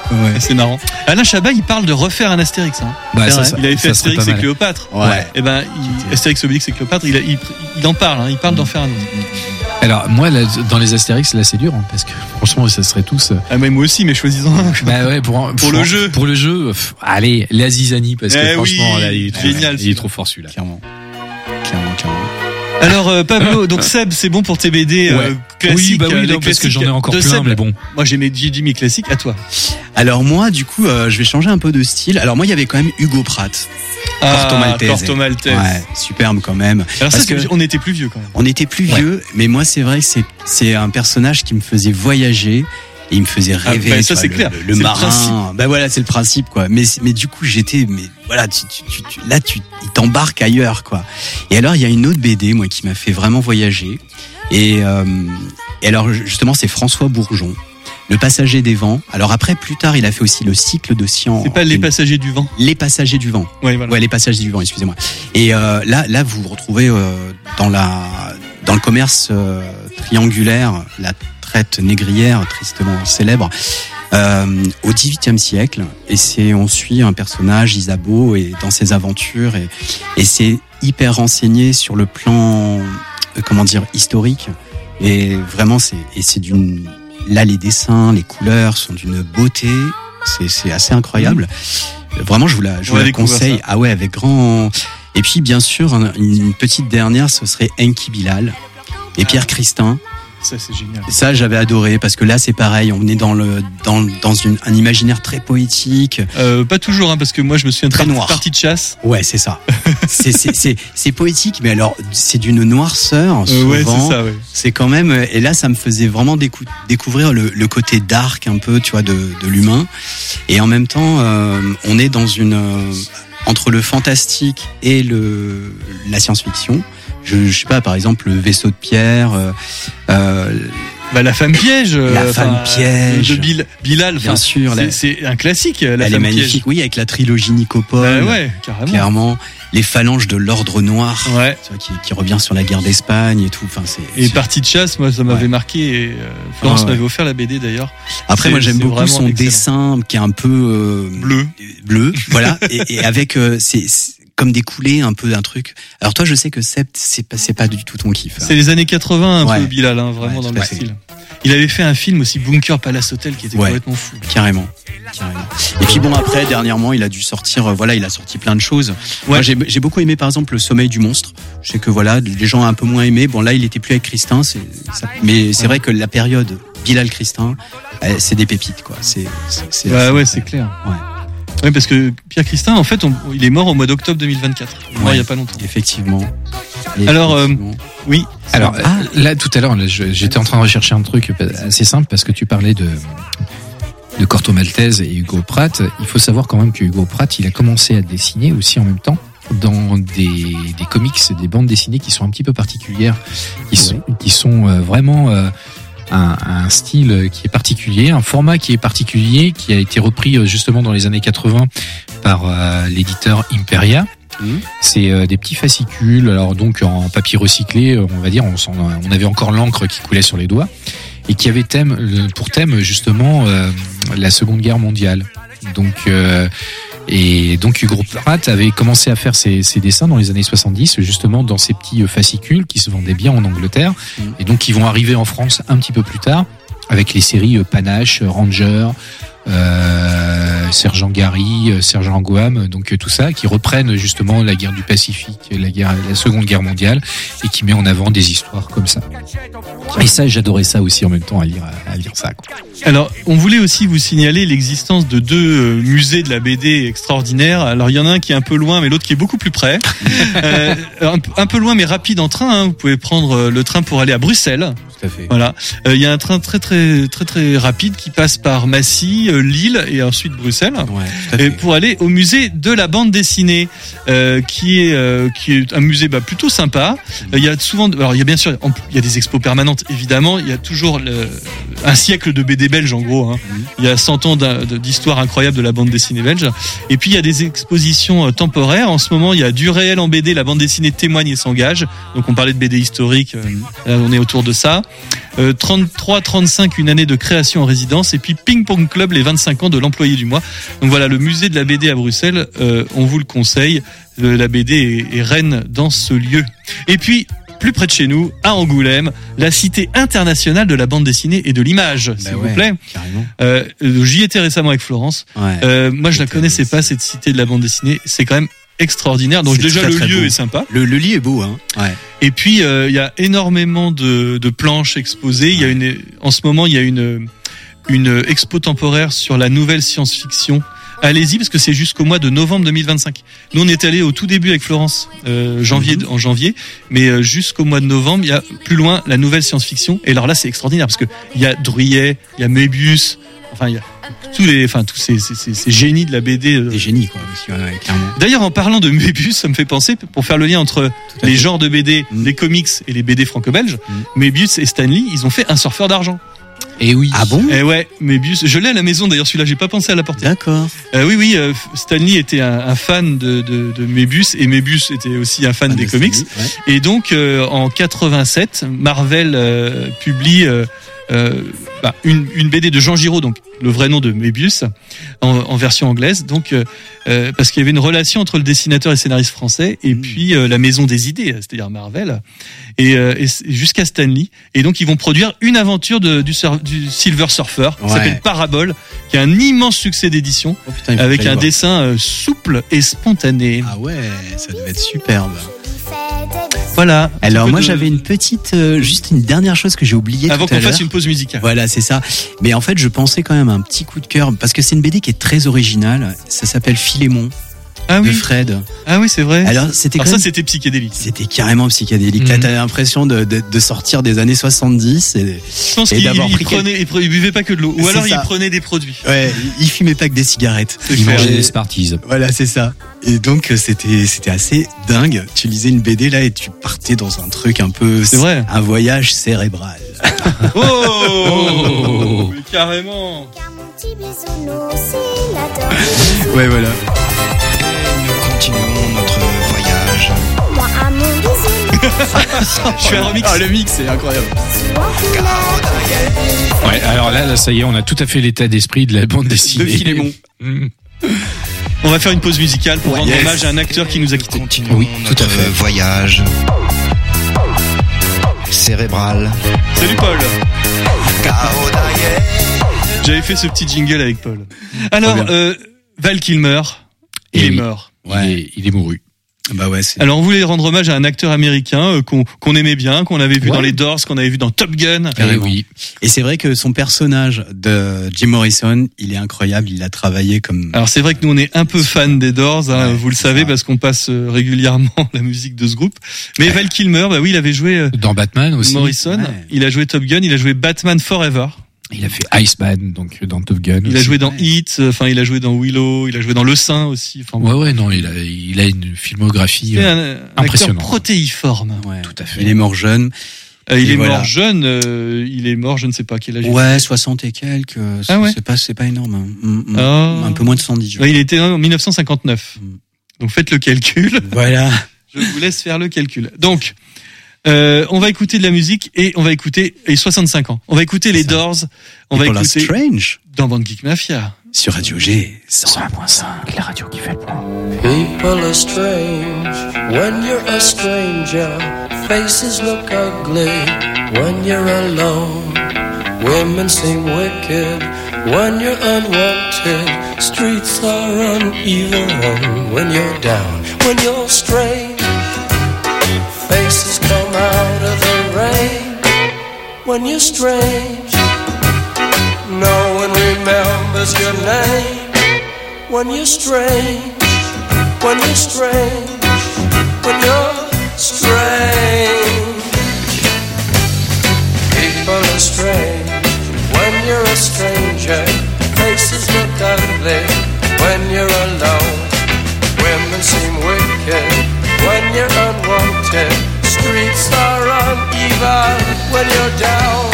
Ouais. C'est marrant. Alain Chabat, il parle de refaire un Astérix. Hein. Bah, ça, ça, il avait fait ça serait Astérix pas et mal. Cléopâtre. Ouais. Et ben, il, Astérix, Obélix et Cléopâtre, il, a- il, il en parle. Hein. Il parle d'en faire un autre. Alors moi, là, dans les Astérix, là, c'est dur, hein, parce que franchement, ça serait tous. euh, Ah, mais moi aussi, mais choisis-en un. Bah ouais, pour, Pour le jeu. Pour le jeu, pff, allez, la Zizanie, parce que Eh franchement, oui, là, il est trop, génial, il est celui-là. trop fort celui-là. Clairement. Clairement, clairement. Alors, euh, Pablo, donc Seb, c'est bon pour tes B D euh, Ouais. classiques. Oui, bah oui, euh, non, les parce que j'en ai classiques encore de plein, Seb. mais bon. Moi, j'ai mes, j'ai dit mes classiques. À toi. Alors moi, du coup, euh, je vais changer un peu de style. Alors moi, il y avait quand même Hugo Pratt. Corto Maltese. Corto Maltese. Ouais, superbe quand même. Alors ça, Parce c'est- que on était plus vieux quand même. on était plus Ouais. vieux, mais moi, c'est vrai que c'est c'est un personnage qui me faisait voyager. Et il me faisait rêver. bah, tu ça, vois, c'est le, clair. Le, le C'est le marin. principe. Ben voilà, c'est le principe, quoi. Mais, mais du coup, j'étais, mais voilà, tu, tu, tu, tu- là, tu, il t'embarque ailleurs, quoi. Et alors, il y a une autre B D, moi, qui m'a fait vraiment voyager. Et, euh, et alors, justement, c'est François Bourgeon. Le passager des vents. Alors après, plus tard, il a fait aussi le cycle de Sian. C'est pas les passagers du vent. Les passagers du vent. Ouais, voilà. Ouais, les passagers du vent, excusez-moi. Et euh, là, là, vous vous retrouvez euh, dans la, dans le commerce euh, triangulaire, la traite négrière, tristement célèbre, euh, au dix-huitième siècle. Et c'est, on suit un personnage, Isabeau, et dans ses aventures, et, et c'est hyper renseigné sur le plan, euh, comment dire, historique. Et vraiment, c'est, et c'est d'une, là, les dessins, les couleurs sont d'une beauté. C'est, c'est assez incroyable. Vraiment, je vous la, je On vous va la découvrir conseille. ça. Ah ouais, avec grand. Et puis, bien sûr, un- une petite dernière, ce serait Enki Bilal et Pierre Christin. Ça, c'est génial. Ça, j'avais adoré parce que là, c'est pareil. On est dans le, dans, dans une, un imaginaire très poétique. Euh, pas toujours, hein, parce que moi, je me souviens de Très par- noir. partie de chasse. Ouais, c'est ça. c'est, c'est, c'est, c'est poétique, mais alors, c'est d'une noirceur. Euh, ouais, souvent. c'est ça, ouais. C'est quand même, et là, ça me faisait vraiment décou- découvrir le, le côté dark un peu, tu vois, de, de l'humain. Et en même temps, euh, on est dans une, euh, entre le fantastique et le, la science-fiction. Je, je sais pas, par exemple, le vaisseau de pierre, euh, euh, Bah, la femme piège. euh, La femme enfin, piège. De Bil- Bilal. Bien enfin, sûr, c'est, la- c'est un classique, la elle femme est magnifique. piège. Oui, avec la trilogie Nicopole. Bah, ouais, carrément. Clairement. Les phalanges de l'ordre noir. Ouais. Tu vois, qui, qui revient sur la guerre d'Espagne et tout. Enfin, c'est, Et c'est- partie de chasse, moi, ça m'avait Ouais. marqué. Et euh, Florence Ah ouais. m'avait offert la B D d'ailleurs. Après, c'est- moi, j'aime c'est beaucoup vraiment son excellent. dessin qui est un peu, euh, Bleu. bleu, voilà, et, et avec euh, c'est c'est comme des coulées un peu d'un truc. Alors toi, je sais que Sept, c'est pas c'est pas du tout ton kiff. hein. C'est les années quatre-vingts, un Ouais. peu Bilal, hein, vraiment Ouais, dans tout le à fait. style. Il avait fait un film aussi, Bunker Palace Hotel, qui était Ouais. complètement fou. Carrément, carrément. Et puis bon, après, dernièrement, il a dû sortir, euh, voilà, il a sorti plein de choses. Ouais. Moi, j'ai j'ai beaucoup aimé, par exemple, Le Sommeil du monstre. Je sais que voilà, les gens ont un peu moins aimé. Bon, là, il était plus avec Christin, c'est, ça- mais c'est vrai que la période Bilal Christin, euh, c'est des pépites, quoi. C'est, c'est, c'est Bah assez ouais, incroyable. c'est clair. Ouais. Ouais, parce que Pierre Christin, en fait, on- il est mort au mois d'octobre deux mille vingt-quatre. Il est mort Ouais. il y a pas longtemps. Effectivement. Alors, euh, Effectivement. Oui. Alors Ah. euh, là tout à l'heure, là, je- j'étais en train de rechercher un truc assez simple parce que tu parlais de de Corto Maltese et Hugo Pratt. Il faut savoir quand même que Hugo Pratt, il a commencé à dessiner aussi en même temps dans des, des comics, des bandes dessinées qui sont un petit peu particulières, qui sont, qui sont euh, vraiment euh, un, un style qui est particulier, un format qui est particulier, qui a été repris euh, justement dans les années quatre-vingts par euh, l'éditeur Imperia. Mmh. C'est euh, des petits fascicules, alors donc en papier recyclé, euh, on va dire, on, s'en- on avait encore l'encre qui coulait sur les doigts, et qui avait thème, le- pour thème justement euh, la Seconde Guerre mondiale. Donc euh, et donc Hugo Pratt avait commencé à faire ses, ses dessins dans les années soixante-dix, justement dans ces petits euh, fascicules qui se vendaient bien en Angleterre, Mmh. et donc qui vont arriver en France un petit peu plus tard avec les séries euh, Panache, Ranger, euh, Sergent Gary, euh, Sergent Guam, donc euh, tout ça qui reprennent justement la guerre du Pacifique, la guerre, la Seconde Guerre mondiale, et qui met en avant des histoires comme ça. Et ça, j'adorais ça aussi en même temps à lire, à lire ça. Quoi. Alors, on voulait aussi vous signaler l'existence de deux euh, musées de la B D extraordinaires. Alors, il y en a un qui est un peu loin, mais l'autre qui est beaucoup plus près. euh, un, un peu loin, mais rapide en train. Hein. Vous pouvez prendre euh, le train pour aller à Bruxelles. Tout à fait. Voilà. Euh, Il y a un train très très très très rapide qui passe par Massy, euh, Lille et ensuite Bruxelles. Ouais, tout à Et fait. pour aller au musée de la bande dessinée, euh, qui est euh, qui est un musée bah, plutôt sympa. Euh, Il y a souvent, alors il y a bien sûr, en- il y a des expos permanentes évidemment. Il y a toujours le, un siècle de B D belge en gros. Hein. Il y a cent ans d'un- de- d'histoire incroyable de la bande dessinée belge. Et puis il y a des expositions euh, temporaires. En ce moment, il y a du réel en B D. La bande dessinée témoigne et s'engage. Donc on parlait de B D historique. euh, là, on est autour de ça. Euh, trente-trois trente-cinq, une année de création en résidence. Et puis Ping Pong Club, les vingt-cinq ans de l'employé du mois. Donc voilà, le musée de la B D à Bruxelles, euh, on vous le conseille. Le, la B D est, est reine dans ce lieu. Et puis, plus près de chez nous, à Angoulême, la cité internationale de la bande dessinée et de l'image, Bah s'il ouais, vous plaît. Carrément. Euh, j'y étais récemment avec Florence. Ouais. Euh, moi, je la C'était- connaissais pas, cette cité de la bande dessinée. C'est quand même extraordinaire. Donc C'est déjà, très, le très lieu beau. est sympa. Le, le lit est beau, hein. Ouais. Et puis, euh, il y a énormément de, de planches exposées. Il y a une, en ce moment, il y a une, une expo temporaire sur la nouvelle science-fiction. Allez-y, parce que c'est jusqu'au mois de novembre deux mille vingt-cinq. Nous, on est allé au tout début avec Florence, euh, janvier, en janvier, mais euh, jusqu'au mois de novembre, il y a plus loin la nouvelle science-fiction. Et alors là, c'est extraordinaire parce que il y a Druyet, il y a Mébius, enfin, il y a tous les, enfin, tous ces, ces, ces, ces génies de la B D. euh. Des génies, quoi, aussi, ouais, ouais, clairement. D'ailleurs, en parlant de Mébius, ça me fait penser, pour faire le lien entre à les fait. genres de B D, Mm. les comics et les B D franco-belges, Mm. Mébius et Stan Lee, ils ont fait un surfeur d'argent. Et oui. Ah bon? Et ouais, Mébius, je l'ai à la maison d'ailleurs, celui-là, j'ai pas pensé à l'apporter. D'accord. Euh, oui, oui, euh, Stan Lee était un, un fan de, de, de Mébius et Mébius était aussi un fan Ah, des de comics. Stan Lee, ouais. Et donc, euh, en quatre-vingt-sept, Marvel euh, publie euh, euh, bah, une, une B D de Jean Giraud, donc le vrai nom de Mébius, en, en version anglaise. Donc, euh, euh, parce qu'il y avait une relation entre le dessinateur et scénariste français, et Mmh. puis euh, la maison des idées, c'est-à-dire Marvel, et, euh, et c- jusqu'à Stan Lee. Et donc, ils vont produire une aventure de, du, sur- du Silver Surfer, qui Ouais. s'appelle Parabole, qui est un immense succès d'édition, Oh, putain, il faut que avec j'aille un voir. dessin euh, souple et spontané. Ah ouais, ça devait être superbe. Voilà. Un Alors petit peu moi de- j'avais une petite, euh, juste une dernière chose que j'ai oubliée Avant tout à qu'on fasse l'heure. une pause musicale. Voilà, c'est ça. Mais en fait, je pensais quand même à un petit coup de cœur parce que c'est une B D qui est très originale. Ça s'appelle Philémon Ah de oui. Fred. Ah oui, c'est vrai. Alors c'était Alors quand ça, même- c'était psychédélique. c'était carrément psychédélique. Là, Mhm. t'as l'impression de, de, de sortir des années soixante-dix. Et, Je pense Et qu'il d'avoir il pris quel- prenait, il, pre- il buvait pas que de l'eau, ou C'est alors ça. il prenait des produits. ouais, il fumait pas que des cigarettes. C'est Il clair. mangeait des Smarties. Voilà, c'est ça. Et donc euh, c'était c'était assez dingue. Tu lisais une B D là et tu partais dans un truc un peu, C'est vrai. un voyage cérébral. Oh, Oh. Mais carrément. Ouais, voilà. Nous continuons notre voyage. Je fais un remix. Ah, le mix, c'est incroyable. Ouais, alors là, là, ça y est, on a tout à fait l'état d'esprit de la bande dessinée. De Philémon. Mm. On va faire une pause musicale pour Ouais, rendre yes. hommage à un acteur qui nous a quittés. Continuons Oui, tout notre à fait. voyage cérébral. Salut Paul. J'avais fait ce petit jingle avec Paul. Alors, bien. euh, Val Kilmer, il Eh est oui. mort. Il, est, il est mouru. Bah ouais, c'est. Alors, on voulait rendre hommage à un acteur américain euh, qu'on qu'on aimait bien, qu'on avait vu Ouais. dans les Doors, qu'on avait vu dans Top Gun. Eh oui. Et c'est vrai que son personnage de Jim Morrison, il est incroyable. Il a travaillé comme. Alors c'est vrai que nous on est un peu fans des Doors, hein, Ouais, vous le c'est savez ça. parce qu'on passe euh, régulièrement la musique de ce groupe. Mais Val Kilmer, bah oui, il avait joué euh, Dans Batman aussi. Morrison, Ouais. il a joué Top Gun, il a joué Batman Forever, Il a fait Iceman, donc dans Top Gun. il a aussi. joué dans ouais. Heat, euh, enfin il a joué dans Willow, il a joué dans Le Saint aussi. Enfin, bon. Ouais, ouais, non, il a, il a une filmographie. C'est euh, un, un acteur impressionnant. protéiforme. Ouais. Tout à fait. Il est mort jeune. Euh, il Et est voilà. mort jeune, euh, il est mort, je ne sais pas quel âge. il Ouais, soixante et quelques. C'est Ah ouais. c'est pas, c'est pas énorme. hein. Mm, mm. Oh. Un peu moins de cent dix. je Ouais, il était en dix-neuf cent cinquante-neuf. Mm. Donc faites le calcul. Voilà. Je vous laisse faire le calcul. Donc, euh, on va écouter de la musique et on va écooter, et soixante-cinq ans, on va écouter les ça. Doors, on va People are écouter Strange dans Band Geek Mafia. sur Radio G. cent un virgule cinq, la radio qui fait le point. People are strange when you're a stranger. Faces look ugly when you're alone. Women seem wicked when you're unwanted. Streets are uneven when you're down. When you're strange, faces come out of the rain. When you're strange, no one remembers your name. When you're strange, when you're strange, when you're strange. People are strange when you're a stranger. Faces look ugly when you're alone. Women seem wicked when you're unwanted. Streets are uneven when you're down.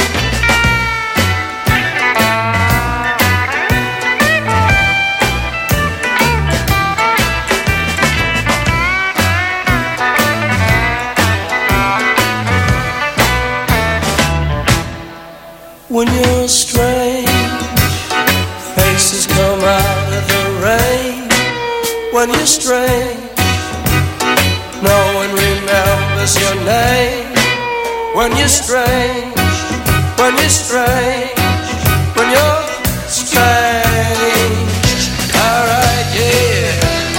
when you're strange. Faces come out of the rain when you're strange. No one remembers your name when you're strange. When you're strange. When you're strange. Alright, yeah.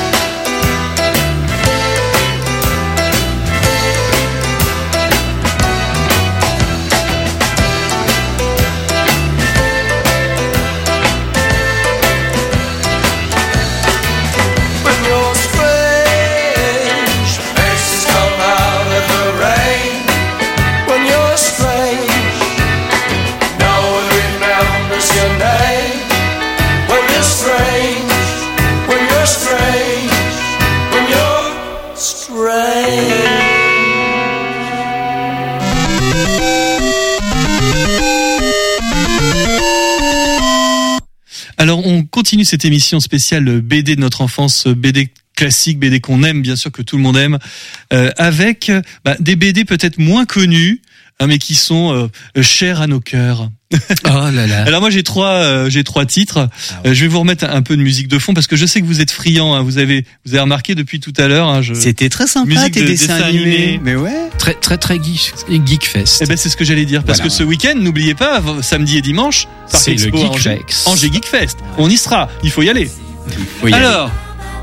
Alors on continue cette émission spéciale B D de notre enfance, B D classique, B D qu'on aime, bien sûr que tout le monde aime, euh, avec bah, des B D peut-être moins connus, hein, mais qui sont euh, chers à nos cœurs. Oh là là. Alors moi j'ai trois euh, j'ai trois titres. Ah ouais. euh, je vais vous remettre un peu de musique de fond parce que je sais que vous êtes friands. Hein, vous avez vous avez remarqué depuis tout à l'heure. Hein, je... C'était très sympa musique tes de, dessins dessin animés. animé. Mais ouais. Très très très geek, geek fest. Eh ben c'est ce que j'allais dire parce Voilà. que ce week-end n'oubliez pas samedi et dimanche c'est le Geek Angers, Fest. Angers Geek Fest. On y sera. Il faut y aller. faut y Alors.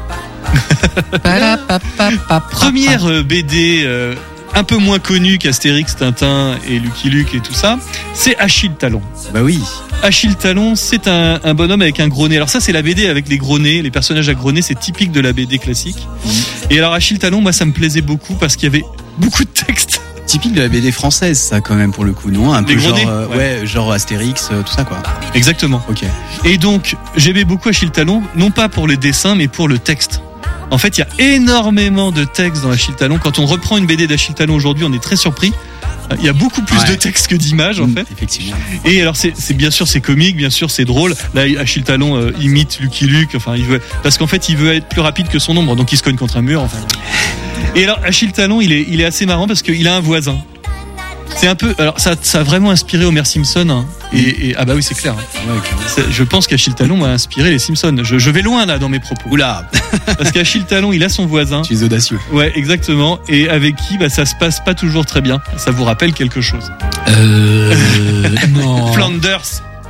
Première euh, B D euh, un peu moins connue qu'Astérix, Tintin et Lucky Luke et tout ça, c'est Achille Talon. Bah oui. Achille Talon, c'est un, un bonhomme avec un gros nez. Alors ça, c'est la B D avec les gros nez, les personnages à gros nez, c'est typique de la B D classique. Mmh. Et alors Achille Talon, moi, ça me plaisait beaucoup parce qu'il y avait beaucoup de textes. Typique de la B D française, ça quand même pour le coup, non? Un les peu gros genre, nez, euh, ouais. ouais, genre Astérix, euh, tout ça quoi. Exactement. Ok. Et donc, j'aimais beaucoup Achille Talon, non pas pour les dessins, mais pour le texte. En fait, il y a énormément de textes dans Achille Talon. Quand on reprend une B D d'Achille Talon aujourd'hui, on est très surpris. Il y a beaucoup plus ouais. de textes que d'images, en mmh, fait. Effectivement. Et alors, c'est, c'est bien sûr, c'est comique, bien sûr, c'est drôle. Là, Achille Talon euh, imite Lucky Luke. Enfin, il veut, parce qu'en fait, il veut être plus rapide que son ombre, donc il se cogne contre un mur. Enfin. Et alors, Achille Talon, il est, il est assez marrant parce qu'il a un voisin. C'est un peu, alors ça, ça a vraiment inspiré Homer Simpson. Hein. Et, et ah bah oui, c'est clair. Hein. Ouais, c'est, je pense qu'Achille Talon m'a inspiré les Simpsons. Je, je vais loin là dans mes propos. Oula. Parce qu'Achille Talon, il a son voisin. Tu es audacieux. Ouais, exactement. Et avec qui, bah, ça se passe pas toujours très bien. Ça vous rappelle quelque chose? Euh, non. Flanders.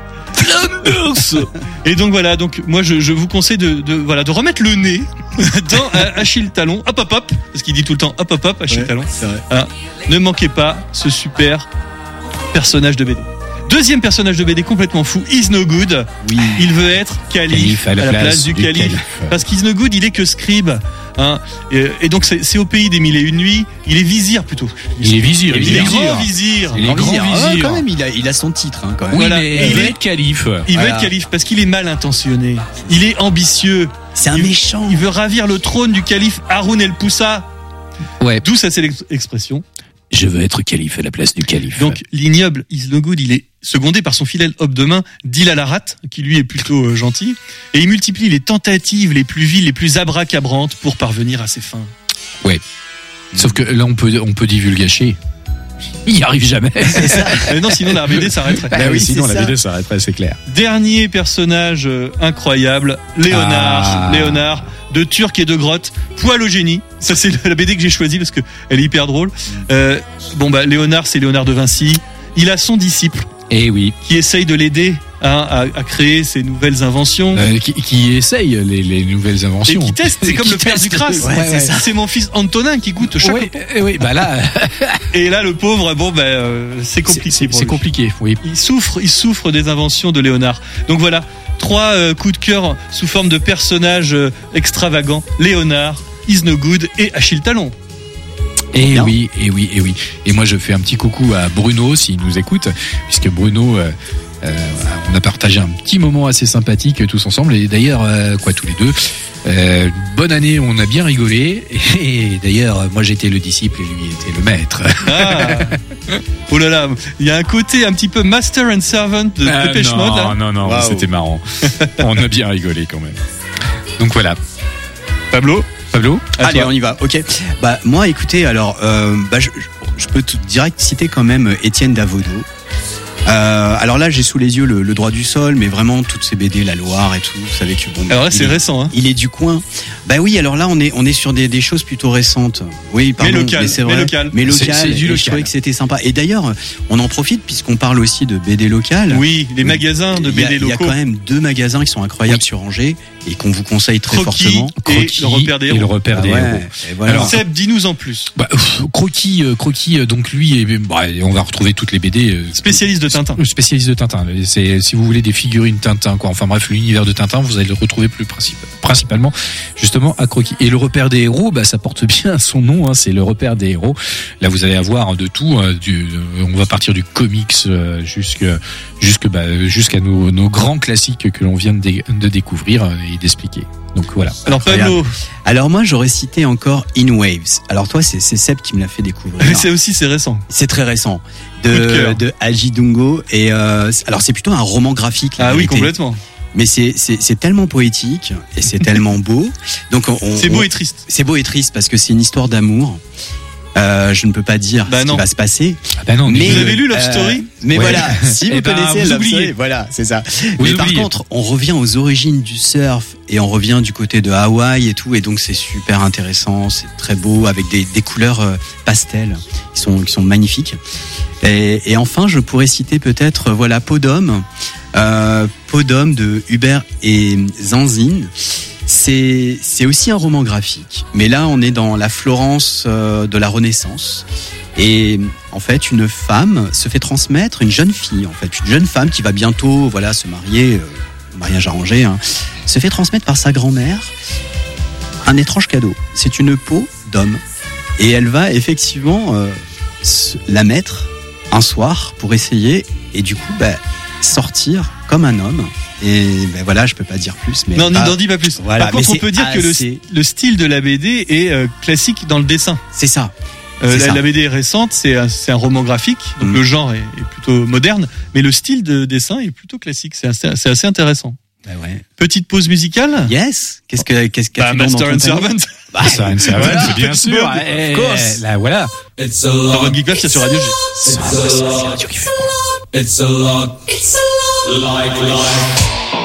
Flanders. Et donc voilà, donc moi je, je vous conseille de, de voilà de remettre le nez dans euh, Achille Talon, hop hop hop, parce qu'il dit tout le temps hop hop hop Achille ouais, Talon. C'est vrai. Ah, ne manquez pas ce super personnage de B D. Deuxième personnage de B D complètement fou, Is No Good. Oui. Il veut être calife, calife à la, à la place, place du, du calife. calife. Parce qu'Is No Good, il est que scribe. Hein. Et, et donc c'est, c'est au pays des mille et une nuits. Il est vizir plutôt. Il est vizir. Il est grand vizir. Il est grand grand vizir. vizir. Ah, quand même, il a, il a son titre, hein, quand même. Oui, Voilà. mais Et il il veut est- être calife. Il Voilà. veut être calife parce qu'il est mal intentionné. Il est ambitieux. C'est un il, méchant. Il veut ravir le trône du calife Haroun el-Poussa. Ouais. D'où cette ex- expression. Je veux être calife à la place du calife. Donc l'ignoble Is No Good, il est secondé par son fidèle homme de main Dil Alarat, qui lui est plutôt euh, gentil, et il multiplie les tentatives les plus viles, les plus abracabrantes pour parvenir à ses fins. Ouais. Sauf que là, on peut, on peut divulgacher. Il n'y arrive jamais. C'est ça. Mais non, sinon la B D s'arrêterait. Bah oui, sinon c'est la ça. B D s'arrêterait, c'est clair. Dernier personnage euh, incroyable, Léonard. Ah. Léonard, de Turc et de Grotte, poil au génie. Ça, c'est la B D que j'ai choisie parce que elle est hyper drôle. Euh, bon, bah, Léonard, c'est Léonard de Vinci. Il a son disciple Eh oui. qui essaye de l'aider hein, à, à créer ses nouvelles inventions. Euh, qui, qui essaye les, les nouvelles Et inventions. qui teste, c'est comme Qui le père teste. du crasse. Ouais, c'est ouais. ça. C'est mon fils Antonin qui goûte chaque Oui, euh, oui, bah là, Et là, le pauvre, bon, ben, euh, c'est compliqué. c'est, pour c'est lui. compliqué. Oui. Il souffre, il souffre des inventions de Léonard. Donc voilà, trois euh, coups de cœur sous forme de personnages euh, extravagants. Léonard, Is No Good et Achille Talon. Et Bien. oui, et oui, et oui. Et moi, je fais un petit coucou à Bruno s'il nous écoute, puisque Bruno, euh, euh, on a partagé un petit moment assez sympathique tous ensemble. Et d'ailleurs, euh, quoi, tous les deux. Euh, bonne année, on a bien rigolé. Et d'ailleurs, moi, j'étais le disciple et lui était le maître. Ah. Oh là là, il y a un côté un petit peu Master and Servant de Ah, Dépêche non, Mode. Là. non, non, Waouh. c'était marrant. On a bien rigolé quand même. Donc voilà. Pablo, Pablo, à Allez, toi. on y va. Ok. Bah moi, écoutez, alors, euh, bah, je, je peux tout direct citer quand même Étienne Davodo. Euh, alors là, j'ai sous les yeux le, le droit du sol, mais vraiment toutes ces B D, la Loire et tout. Vous savez que bon. Alors là, c'est est, récent, hein. Il est du coin. Bah oui, alors là, on est on est sur des, des choses plutôt récentes. Oui, pardon, mais local, mais c'est vrai. Mais local. Mais local. C'est, c'est du et local. je trouvais que c'était sympa. Et d'ailleurs, on en profite puisqu'on parle aussi de B D locales. Oui, les magasins de B D il y a, locaux. Il y a quand même deux magasins qui sont incroyables oui. sur Angers et qu'on vous conseille très Croquis fortement. Et Croquis le repère des héros. Et le repère ah des ouais, héros. Voilà. Alors, Seb, dis-nous en plus. Bah, pff, Croquis, euh, Croquis, euh, donc lui, et, bah, on va retrouver toutes les B D. Euh, Spécialiste de Tintin. Spécialiste de Tintin. C'est, si vous voulez des figurines Tintin, quoi. Enfin bref, l'univers de Tintin, vous allez le retrouver plus princip- principalement, justement, à Croquis. Et le repère des héros, bah, ça porte bien son nom, hein, c'est le repère des héros. Là, vous allez avoir de tout, hein, du, euh, on va partir du comics, euh, jusque, jusque, bah, jusqu'à nos, nos grands classiques que l'on vient de, dé- de découvrir euh, et d'expliquer. Donc voilà. Alors Pablo. Alors moi j'aurais cité encore In Waves. Alors toi c'est, c'est Seb qui me l'a fait découvrir. Mais c'est aussi c'est récent. C'est très récent. Coup de De, cœur. de Aji Dungo et euh, alors c'est plutôt un roman graphique. La Ah oui, vérité. complètement. Mais c'est, c'est, c'est tellement poétique et c'est tellement beau. Donc on, C'est beau on- et triste. C'est beau et triste parce que c'est une histoire d'amour. Euh, je ne peux pas dire Bah ce non. qui va se passer. Ah bah non, Mais vous avez lu Love Story Mais Ouais. voilà, si vous Eh ben, connaissez vous Love oubliez. Story, voilà, c'est ça. Vous mais par oubliez. contre, on revient aux origines du surf et on revient du côté de Hawaï et tout, et donc c'est super intéressant, c'est très beau avec des, des couleurs euh, pastel qui sont qui sont magnifiques. Et, et enfin, je pourrais citer peut-être euh, voilà Peau d'homme, euh, Peau d'homme de Hubert et Zanzine. C'est, c'est aussi un roman graphique, mais là on est dans la Florence euh, de la Renaissance. Et en fait, une femme se fait transmettre, une jeune fille, en fait, une jeune femme qui va bientôt, voilà, se marier, euh, mariage arrangé, hein, se fait transmettre par sa grand-mère un étrange cadeau. C'est une peau d'homme, et elle va effectivement euh, se- la mettre un soir pour essayer, et du coup, bah, sortir comme un homme. Et ben voilà, je peux pas dire plus, mais Non, pas- n'en dis pas plus. Voilà, Par contre, mais on peut c'est dire que le, assez- le style de la B D est euh, classique dans le dessin. c'est ça. Euh, C'est la, ça. la B D est récente, c'est un, c'est un roman graphique, donc Mm. le genre est, est plutôt moderne, mais le style de dessin est plutôt classique. C'est assez, c'est assez intéressant. Bah ouais. Petite pause musicale. Yes. Qu'est-ce que qu'est-ce Bah, qu'as-tu Master and dans ton Servant. panier Bah, ça, ça, Voilà, c'est bien Petit sûr. Bob, Eh, of course. Là, voilà. It's a Dans lot. Rock Geek Live, c'est sur Radio G. It's a lot. It's a lot. It's a lot. Like life.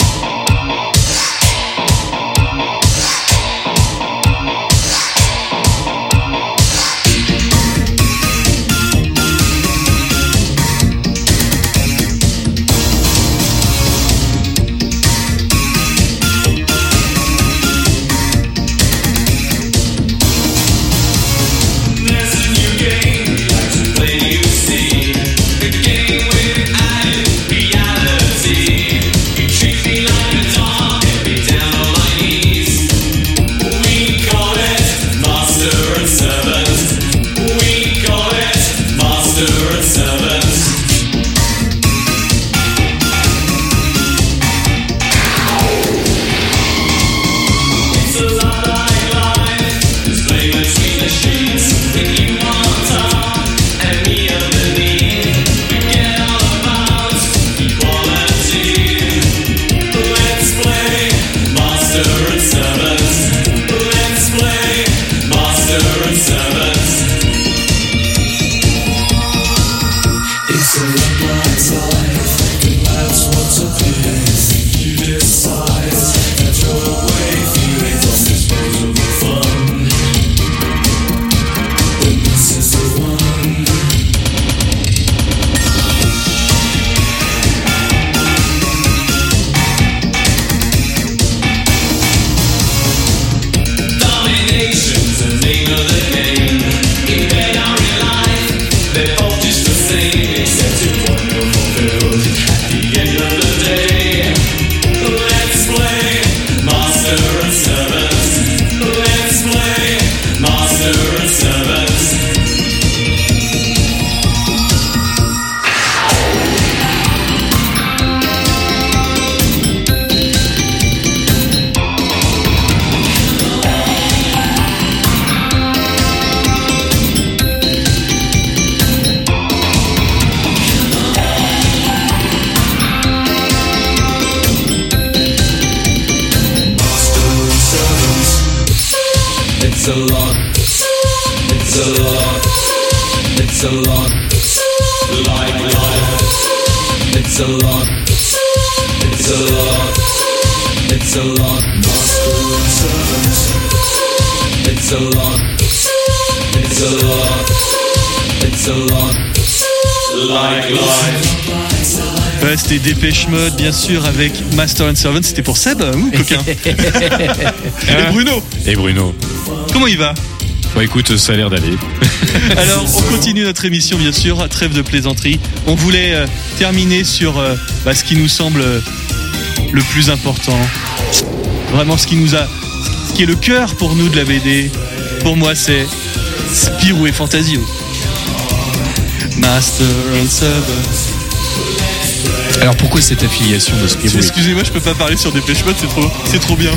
It's a lot. It's a lot. It's a lot. Like life. It's a lot. It's a lot. It's a lot. Master and servant. It's a lot. It's a lot. It's a lot. Like life. Ouais, c'était Dépêche Mode, bien sûr, avec Master and Servant. C'était pour Seb, ou coquin. Et Bruno. Et Bruno. Comment il va? Bon, écoute, ça a l'air d'aller. Alors, on continue notre émission, bien sûr. Trêve de plaisanterie. On voulait euh, terminer sur euh, bah, ce qui nous semble euh, le plus important. Vraiment, ce qui nous a, ce qui est le cœur pour nous de la B D. Pour moi, c'est Spirou et Fantasio. Master and Servant. Alors pourquoi cette affiliation de Spirou? Excusez-moi, je peux pas parler sur Dépêche Mode, c'est trop, c'est trop bien.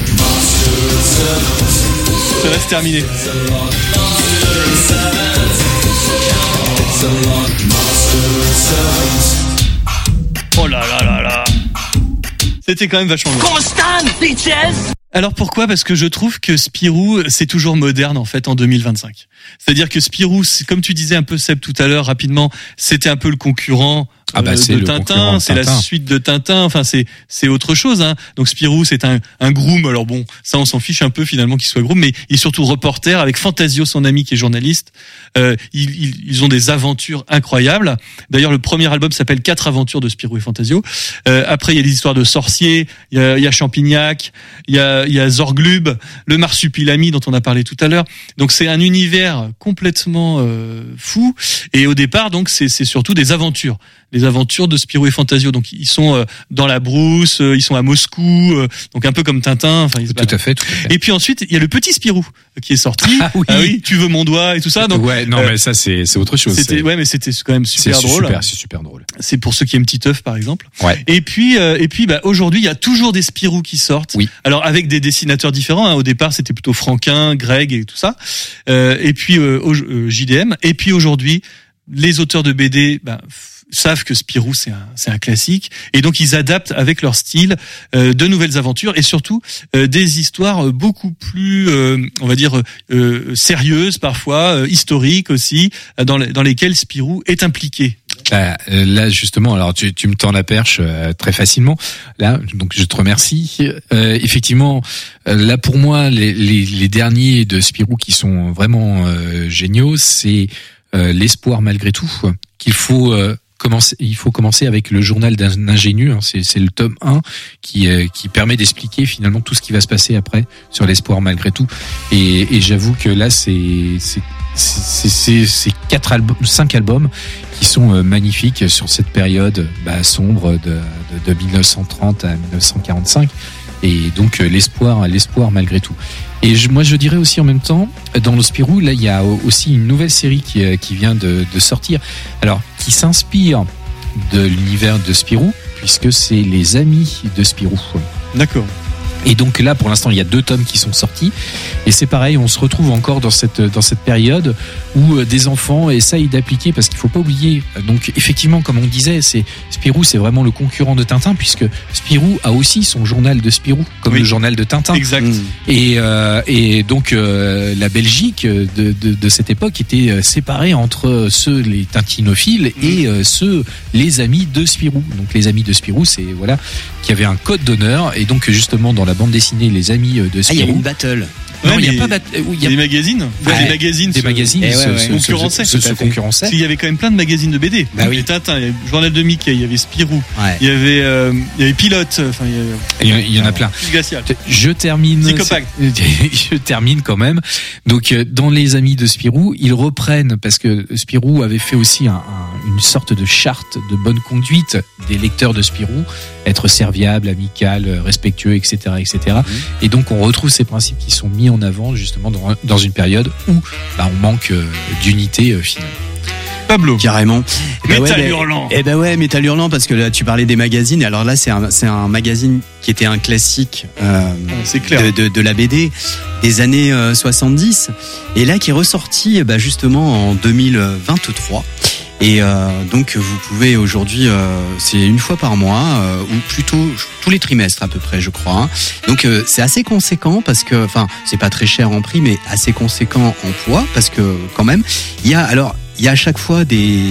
Ça va se terminer. Oh là là là là. C'était quand même vachement bien. Constant, bitches! Alors pourquoi? Parce que je trouve que Spirou, c'est toujours moderne en fait en deux mille vingt-cinq. C'est-à-dire que Spirou, comme tu disais un peu Seb tout à l'heure rapidement, c'était un peu le concurrent ah bah, euh, c'est de le Tintin, c'est Tintin. la suite de Tintin, enfin c'est c'est autre chose hein. Donc Spirou, c'est un un groom, alors bon, ça on s'en fiche un peu finalement qu'il soit groom, mais il est surtout reporter avec Fantasio son ami qui est journaliste. Euh, ils, ils ils ont des aventures incroyables. D'ailleurs, le premier album s'appelle Quatre aventures de Spirou et Fantasio. Euh, après il y a des histoires de sorciers, il y a il y a Champignac, il y a il y a Zorglub, le marsupilami dont on a parlé tout à l'heure. Donc c'est un univers complètement euh, fou et au départ donc c'est c'est surtout des aventures. Les aventures de Spirou et Fantasio. Donc ils sont euh, dans la brousse, euh, ils sont à Moscou, euh, donc un peu comme Tintin. Enfin, ils se tout à fait, tout à fait. Et puis ensuite il y a le petit Spirou qui est sorti. Ah oui, ah oui tu veux mon doigt et tout ça. Donc ouais, non euh, mais ça c'est c'est autre chose. C'était c'est... ouais, mais c'était quand même super c'est drôle. Super, c'est super drôle. C'est pour ceux qui aiment Titeuf par exemple. Ouais. Et puis euh, et puis bah aujourd'hui il y a toujours des Spirou qui sortent. Oui. Alors avec des dessinateurs différents. Hein. Au départ c'était plutôt Franquin, Greg et tout ça. Euh, et puis euh, au, euh, J D M. Et puis aujourd'hui les auteurs de B D bah, savent que Spirou c'est un c'est un classique et donc ils adaptent avec leur style euh, de nouvelles aventures et surtout euh, des histoires beaucoup plus euh, on va dire euh, sérieuses parfois euh, historiques aussi euh, dans les, dans lesquelles Spirou est impliqué. Là, là justement, alors tu, tu me tends la perche euh, très facilement. Là, donc je te remercie. Euh, effectivement, euh, là pour moi, les, les, les derniers de Spirou qui sont vraiment euh, géniaux, c'est euh, l'espoir malgré tout qu'il faut euh, commencer. Il faut commencer avec le journal d'un ingénu. Hein, c'est, c'est le tome un qui euh, qui permet d'expliquer finalement tout ce qui va se passer après sur l'espoir malgré tout. Et, et j'avoue que là, c'est c'est c'est, c'est, c'est quatre albums, cinq albums qui sont euh, magnifiques sur cette période bah, sombre de, de, de dix-neuf cent trente à dix-neuf cent quarante-cinq. Et donc euh, l'espoir, l'espoir malgré tout. Et je, moi je dirais aussi en même temps, dans le Spirou, là il y a aussi une nouvelle série qui, qui vient de, de sortir, alors qui s'inspire de l'univers de Spirou, puisque c'est les amis de Spirou. D'accord. Et donc là, pour l'instant, il y a deux tomes qui sont sortis. Et c'est pareil, on se retrouve encore dans cette dans cette période où des enfants essayent d'appliquer, parce qu'il faut pas oublier. Donc effectivement, comme on disait, c'est Spirou, c'est vraiment le concurrent de Tintin, puisque Spirou a aussi son journal de Spirou, comme oui. le journal de Tintin. Exact. Et euh, et donc euh, la Belgique de, de de cette époque était séparée entre ceux les tintinophiles mmh. et euh, ceux les amis de Spirou. Donc les amis de Spirou, c'est voilà, qui avait un code d'honneur, et donc justement dans la bande dessinée Les Amis de Spirou. Ah, il y a une battle. Ouais, non, il y n'y a pas bat... il y a des magazines, ah, des magazines, des se... magazines eh ouais, se, ouais. se, concurrençaient, se, se, se concurrençaient. Il y avait quand même plein de magazines de B D. Bah oui. Il y avait Tintin, il y avait le journal de Mickey, il y avait Spirou, ouais. il y avait, euh, il y avait Pilote, enfin il y, avait... il y en a plein. Glacial. Je termine. Je termine quand même. Donc dans Les Amis de Spirou, ils reprennent, parce que Spirou avait fait aussi un, un, une sorte de charte de bonne conduite des lecteurs de Spirou, être serviable, amical, respectueux, et cetera, et cetera. Mmh. Et donc on retrouve ces principes qui sont mis en avant justement dans, dans une période où bah, on manque euh, d'unité euh, finalement. Pablo. Carrément. Eh ben Métal ouais, hurlant. Eh ben ouais, Métal hurlant, parce que là tu parlais des magazines. Alors là c'est un c'est un magazine qui était un classique euh, c'est clair. De, de de la B D des années euh, soixante-dix, et là qui est ressorti bah, justement en deux mille vingt-trois. Et euh, donc vous pouvez aujourd'hui, euh, c'est une fois par mois, euh, ou plutôt tous les trimestres à peu près, je crois. Hein. Donc euh, c'est assez conséquent, parce que, enfin, c'est pas très cher en prix, mais assez conséquent en poids, parce que quand même, il y a alors il y a à chaque fois des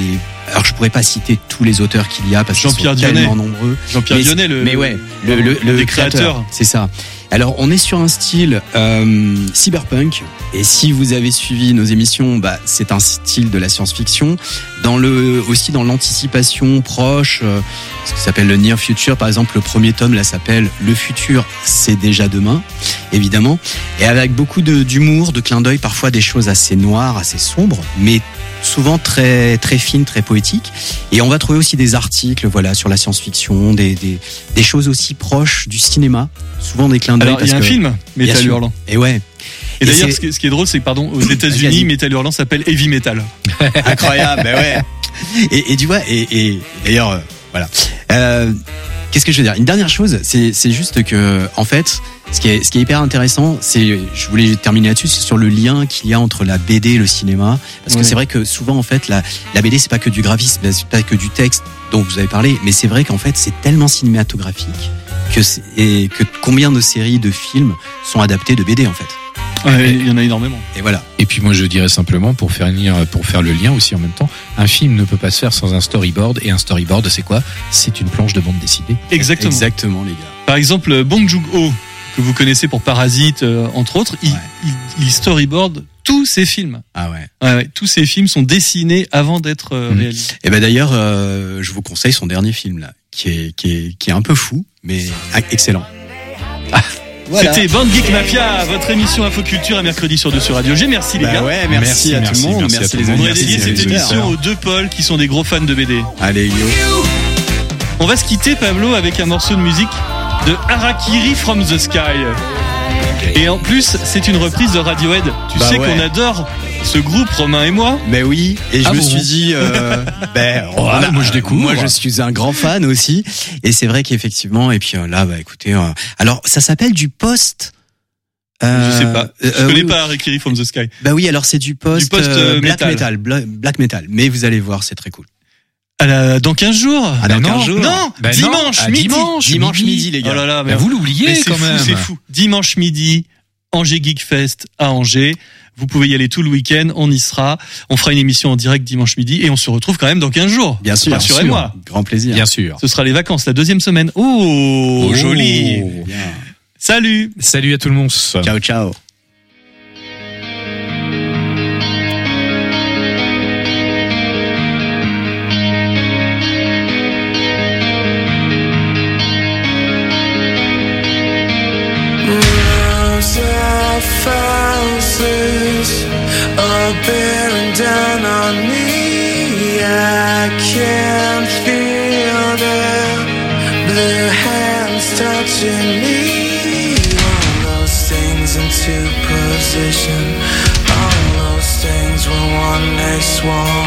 alors je pourrais pas citer tous les auteurs qu'il y a parce qu'ils sont Jean-Pierre Dionnet. tellement nombreux. Jean-Pierre mais, Dionnet, le, mais ouais, le, le, le, des créateur, créateurs. c'est ça. Alors on est sur un style euh, cyberpunk et si vous avez suivi nos émissions, bah c'est un style de la science-fiction dans le aussi dans l'anticipation proche, euh, ce qui s'appelle le near future. Par exemple, le premier tome là s'appelle Le futur, c'est déjà demain, évidemment, et avec beaucoup de, d'humour, de clin d'œil, parfois des choses assez noires, assez sombres, mais souvent très très fines, très poétiques. Et on va trouver aussi des articles, voilà, sur la science-fiction, des des, des choses aussi proches du cinéma, souvent des clins d'œil. Alors il y a un que, film, Métal Hurlant. Et ouais. Et, Et d'ailleurs, c'est- ce qui, ce qui est drôle, c'est que pardon, aux Vas-y, États-Unis, vas-y. Métal Hurlant s'appelle Heavy Metal. Incroyable, ben ouais. Et, et tu vois, et, et d'ailleurs, euh, voilà. Euh, qu'est-ce que je veux dire? Une dernière chose, c'est, c'est juste que, en fait, ce qui est, ce qui est hyper intéressant, c'est, je voulais terminer là-dessus, c'est sur le lien qu'il y a entre la B D et le cinéma. Parce que Ouais. c'est vrai que souvent, en fait, la, la B D, c'est pas que du graphisme, c'est pas que du texte dont vous avez parlé, mais c'est vrai qu'en fait, c'est tellement cinématographique que, c'est, et que combien de séries, de films sont adaptés de B D, en fait. Ouais, il y en a énormément. Et voilà. Et puis moi je dirais simplement pour faire lien, pour faire le lien aussi en même temps, un film ne peut pas se faire sans un storyboard et un storyboard c'est quoi? C'est une planche de bande dessinée. Exactement. Exactement, les gars. Par exemple, Bong Joon-ho, que vous connaissez pour Parasite, euh, entre autres, il, Ouais. il, il storyboard tous ses films. Ah ouais. Ouais, ouais, tous ses films sont dessinés avant d'être euh, Mhm. réalisés. Et ben d'ailleurs, euh, je vous conseille son dernier film là, qui est qui est qui est un peu fou, mais excellent. Voilà. C'était Bande Geek Mafia, votre émission Infoculture, un mercredi sur deux sur Radio G. Merci les Bah gars. ouais, merci, Merci, à merci, tout le monde, merci merci, à tout les le On monde, amis, va merci dédier les cette auditeurs. émission aux deux Paul qui sont des gros fans de B D. Allez, yo. On va se quitter, Pablo, avec un morceau de musique de Harakiri from the Sky. Et en plus, c'est une reprise de Radiohead. Tu Bah sais ouais. qu'on adore ce groupe, Romain et moi. Mais oui, et je Ah me bon suis dit, euh, ben, Oh, voilà, moi, je découvre. Moi, je suis un grand fan aussi, et c'est vrai qu'effectivement, et puis euh, là, bah écoutez, euh, alors ça s'appelle du post. Euh, Je sais pas. Je euh, connais oui, pas Harakiri from the Sky. Bah oui, alors c'est du post, Du post, euh, euh, black metal. metal, bla- black metal. Mais vous allez voir, c'est très cool. À la- dans quinze jours. Ah, dans Ben non. quinze jours. Non, Ben non, dimanche à midi. dimanche, Dimanche midi. midi, les gars. Oh là là, mais Ben, vous l'oubliez Mais c'est quand fou, même. c'est fou. Dimanche midi, Angers Geek Fest à Angers. Vous pouvez y aller tout le week-end, on y sera. On fera une émission en direct dimanche midi et on se retrouve quand même dans quinze jours. Bien sûr, Rassurez-moi. grand plaisir. Bien sûr. Ce sera les vacances, la deuxième semaine. Oh, Oh. joli. Bien. Salut. Salut à tout le monde. Ciao, ciao. Rows of houses are bearing down on me. I can feel their blue hands touching me. All those things into position. All those things were one day sworn.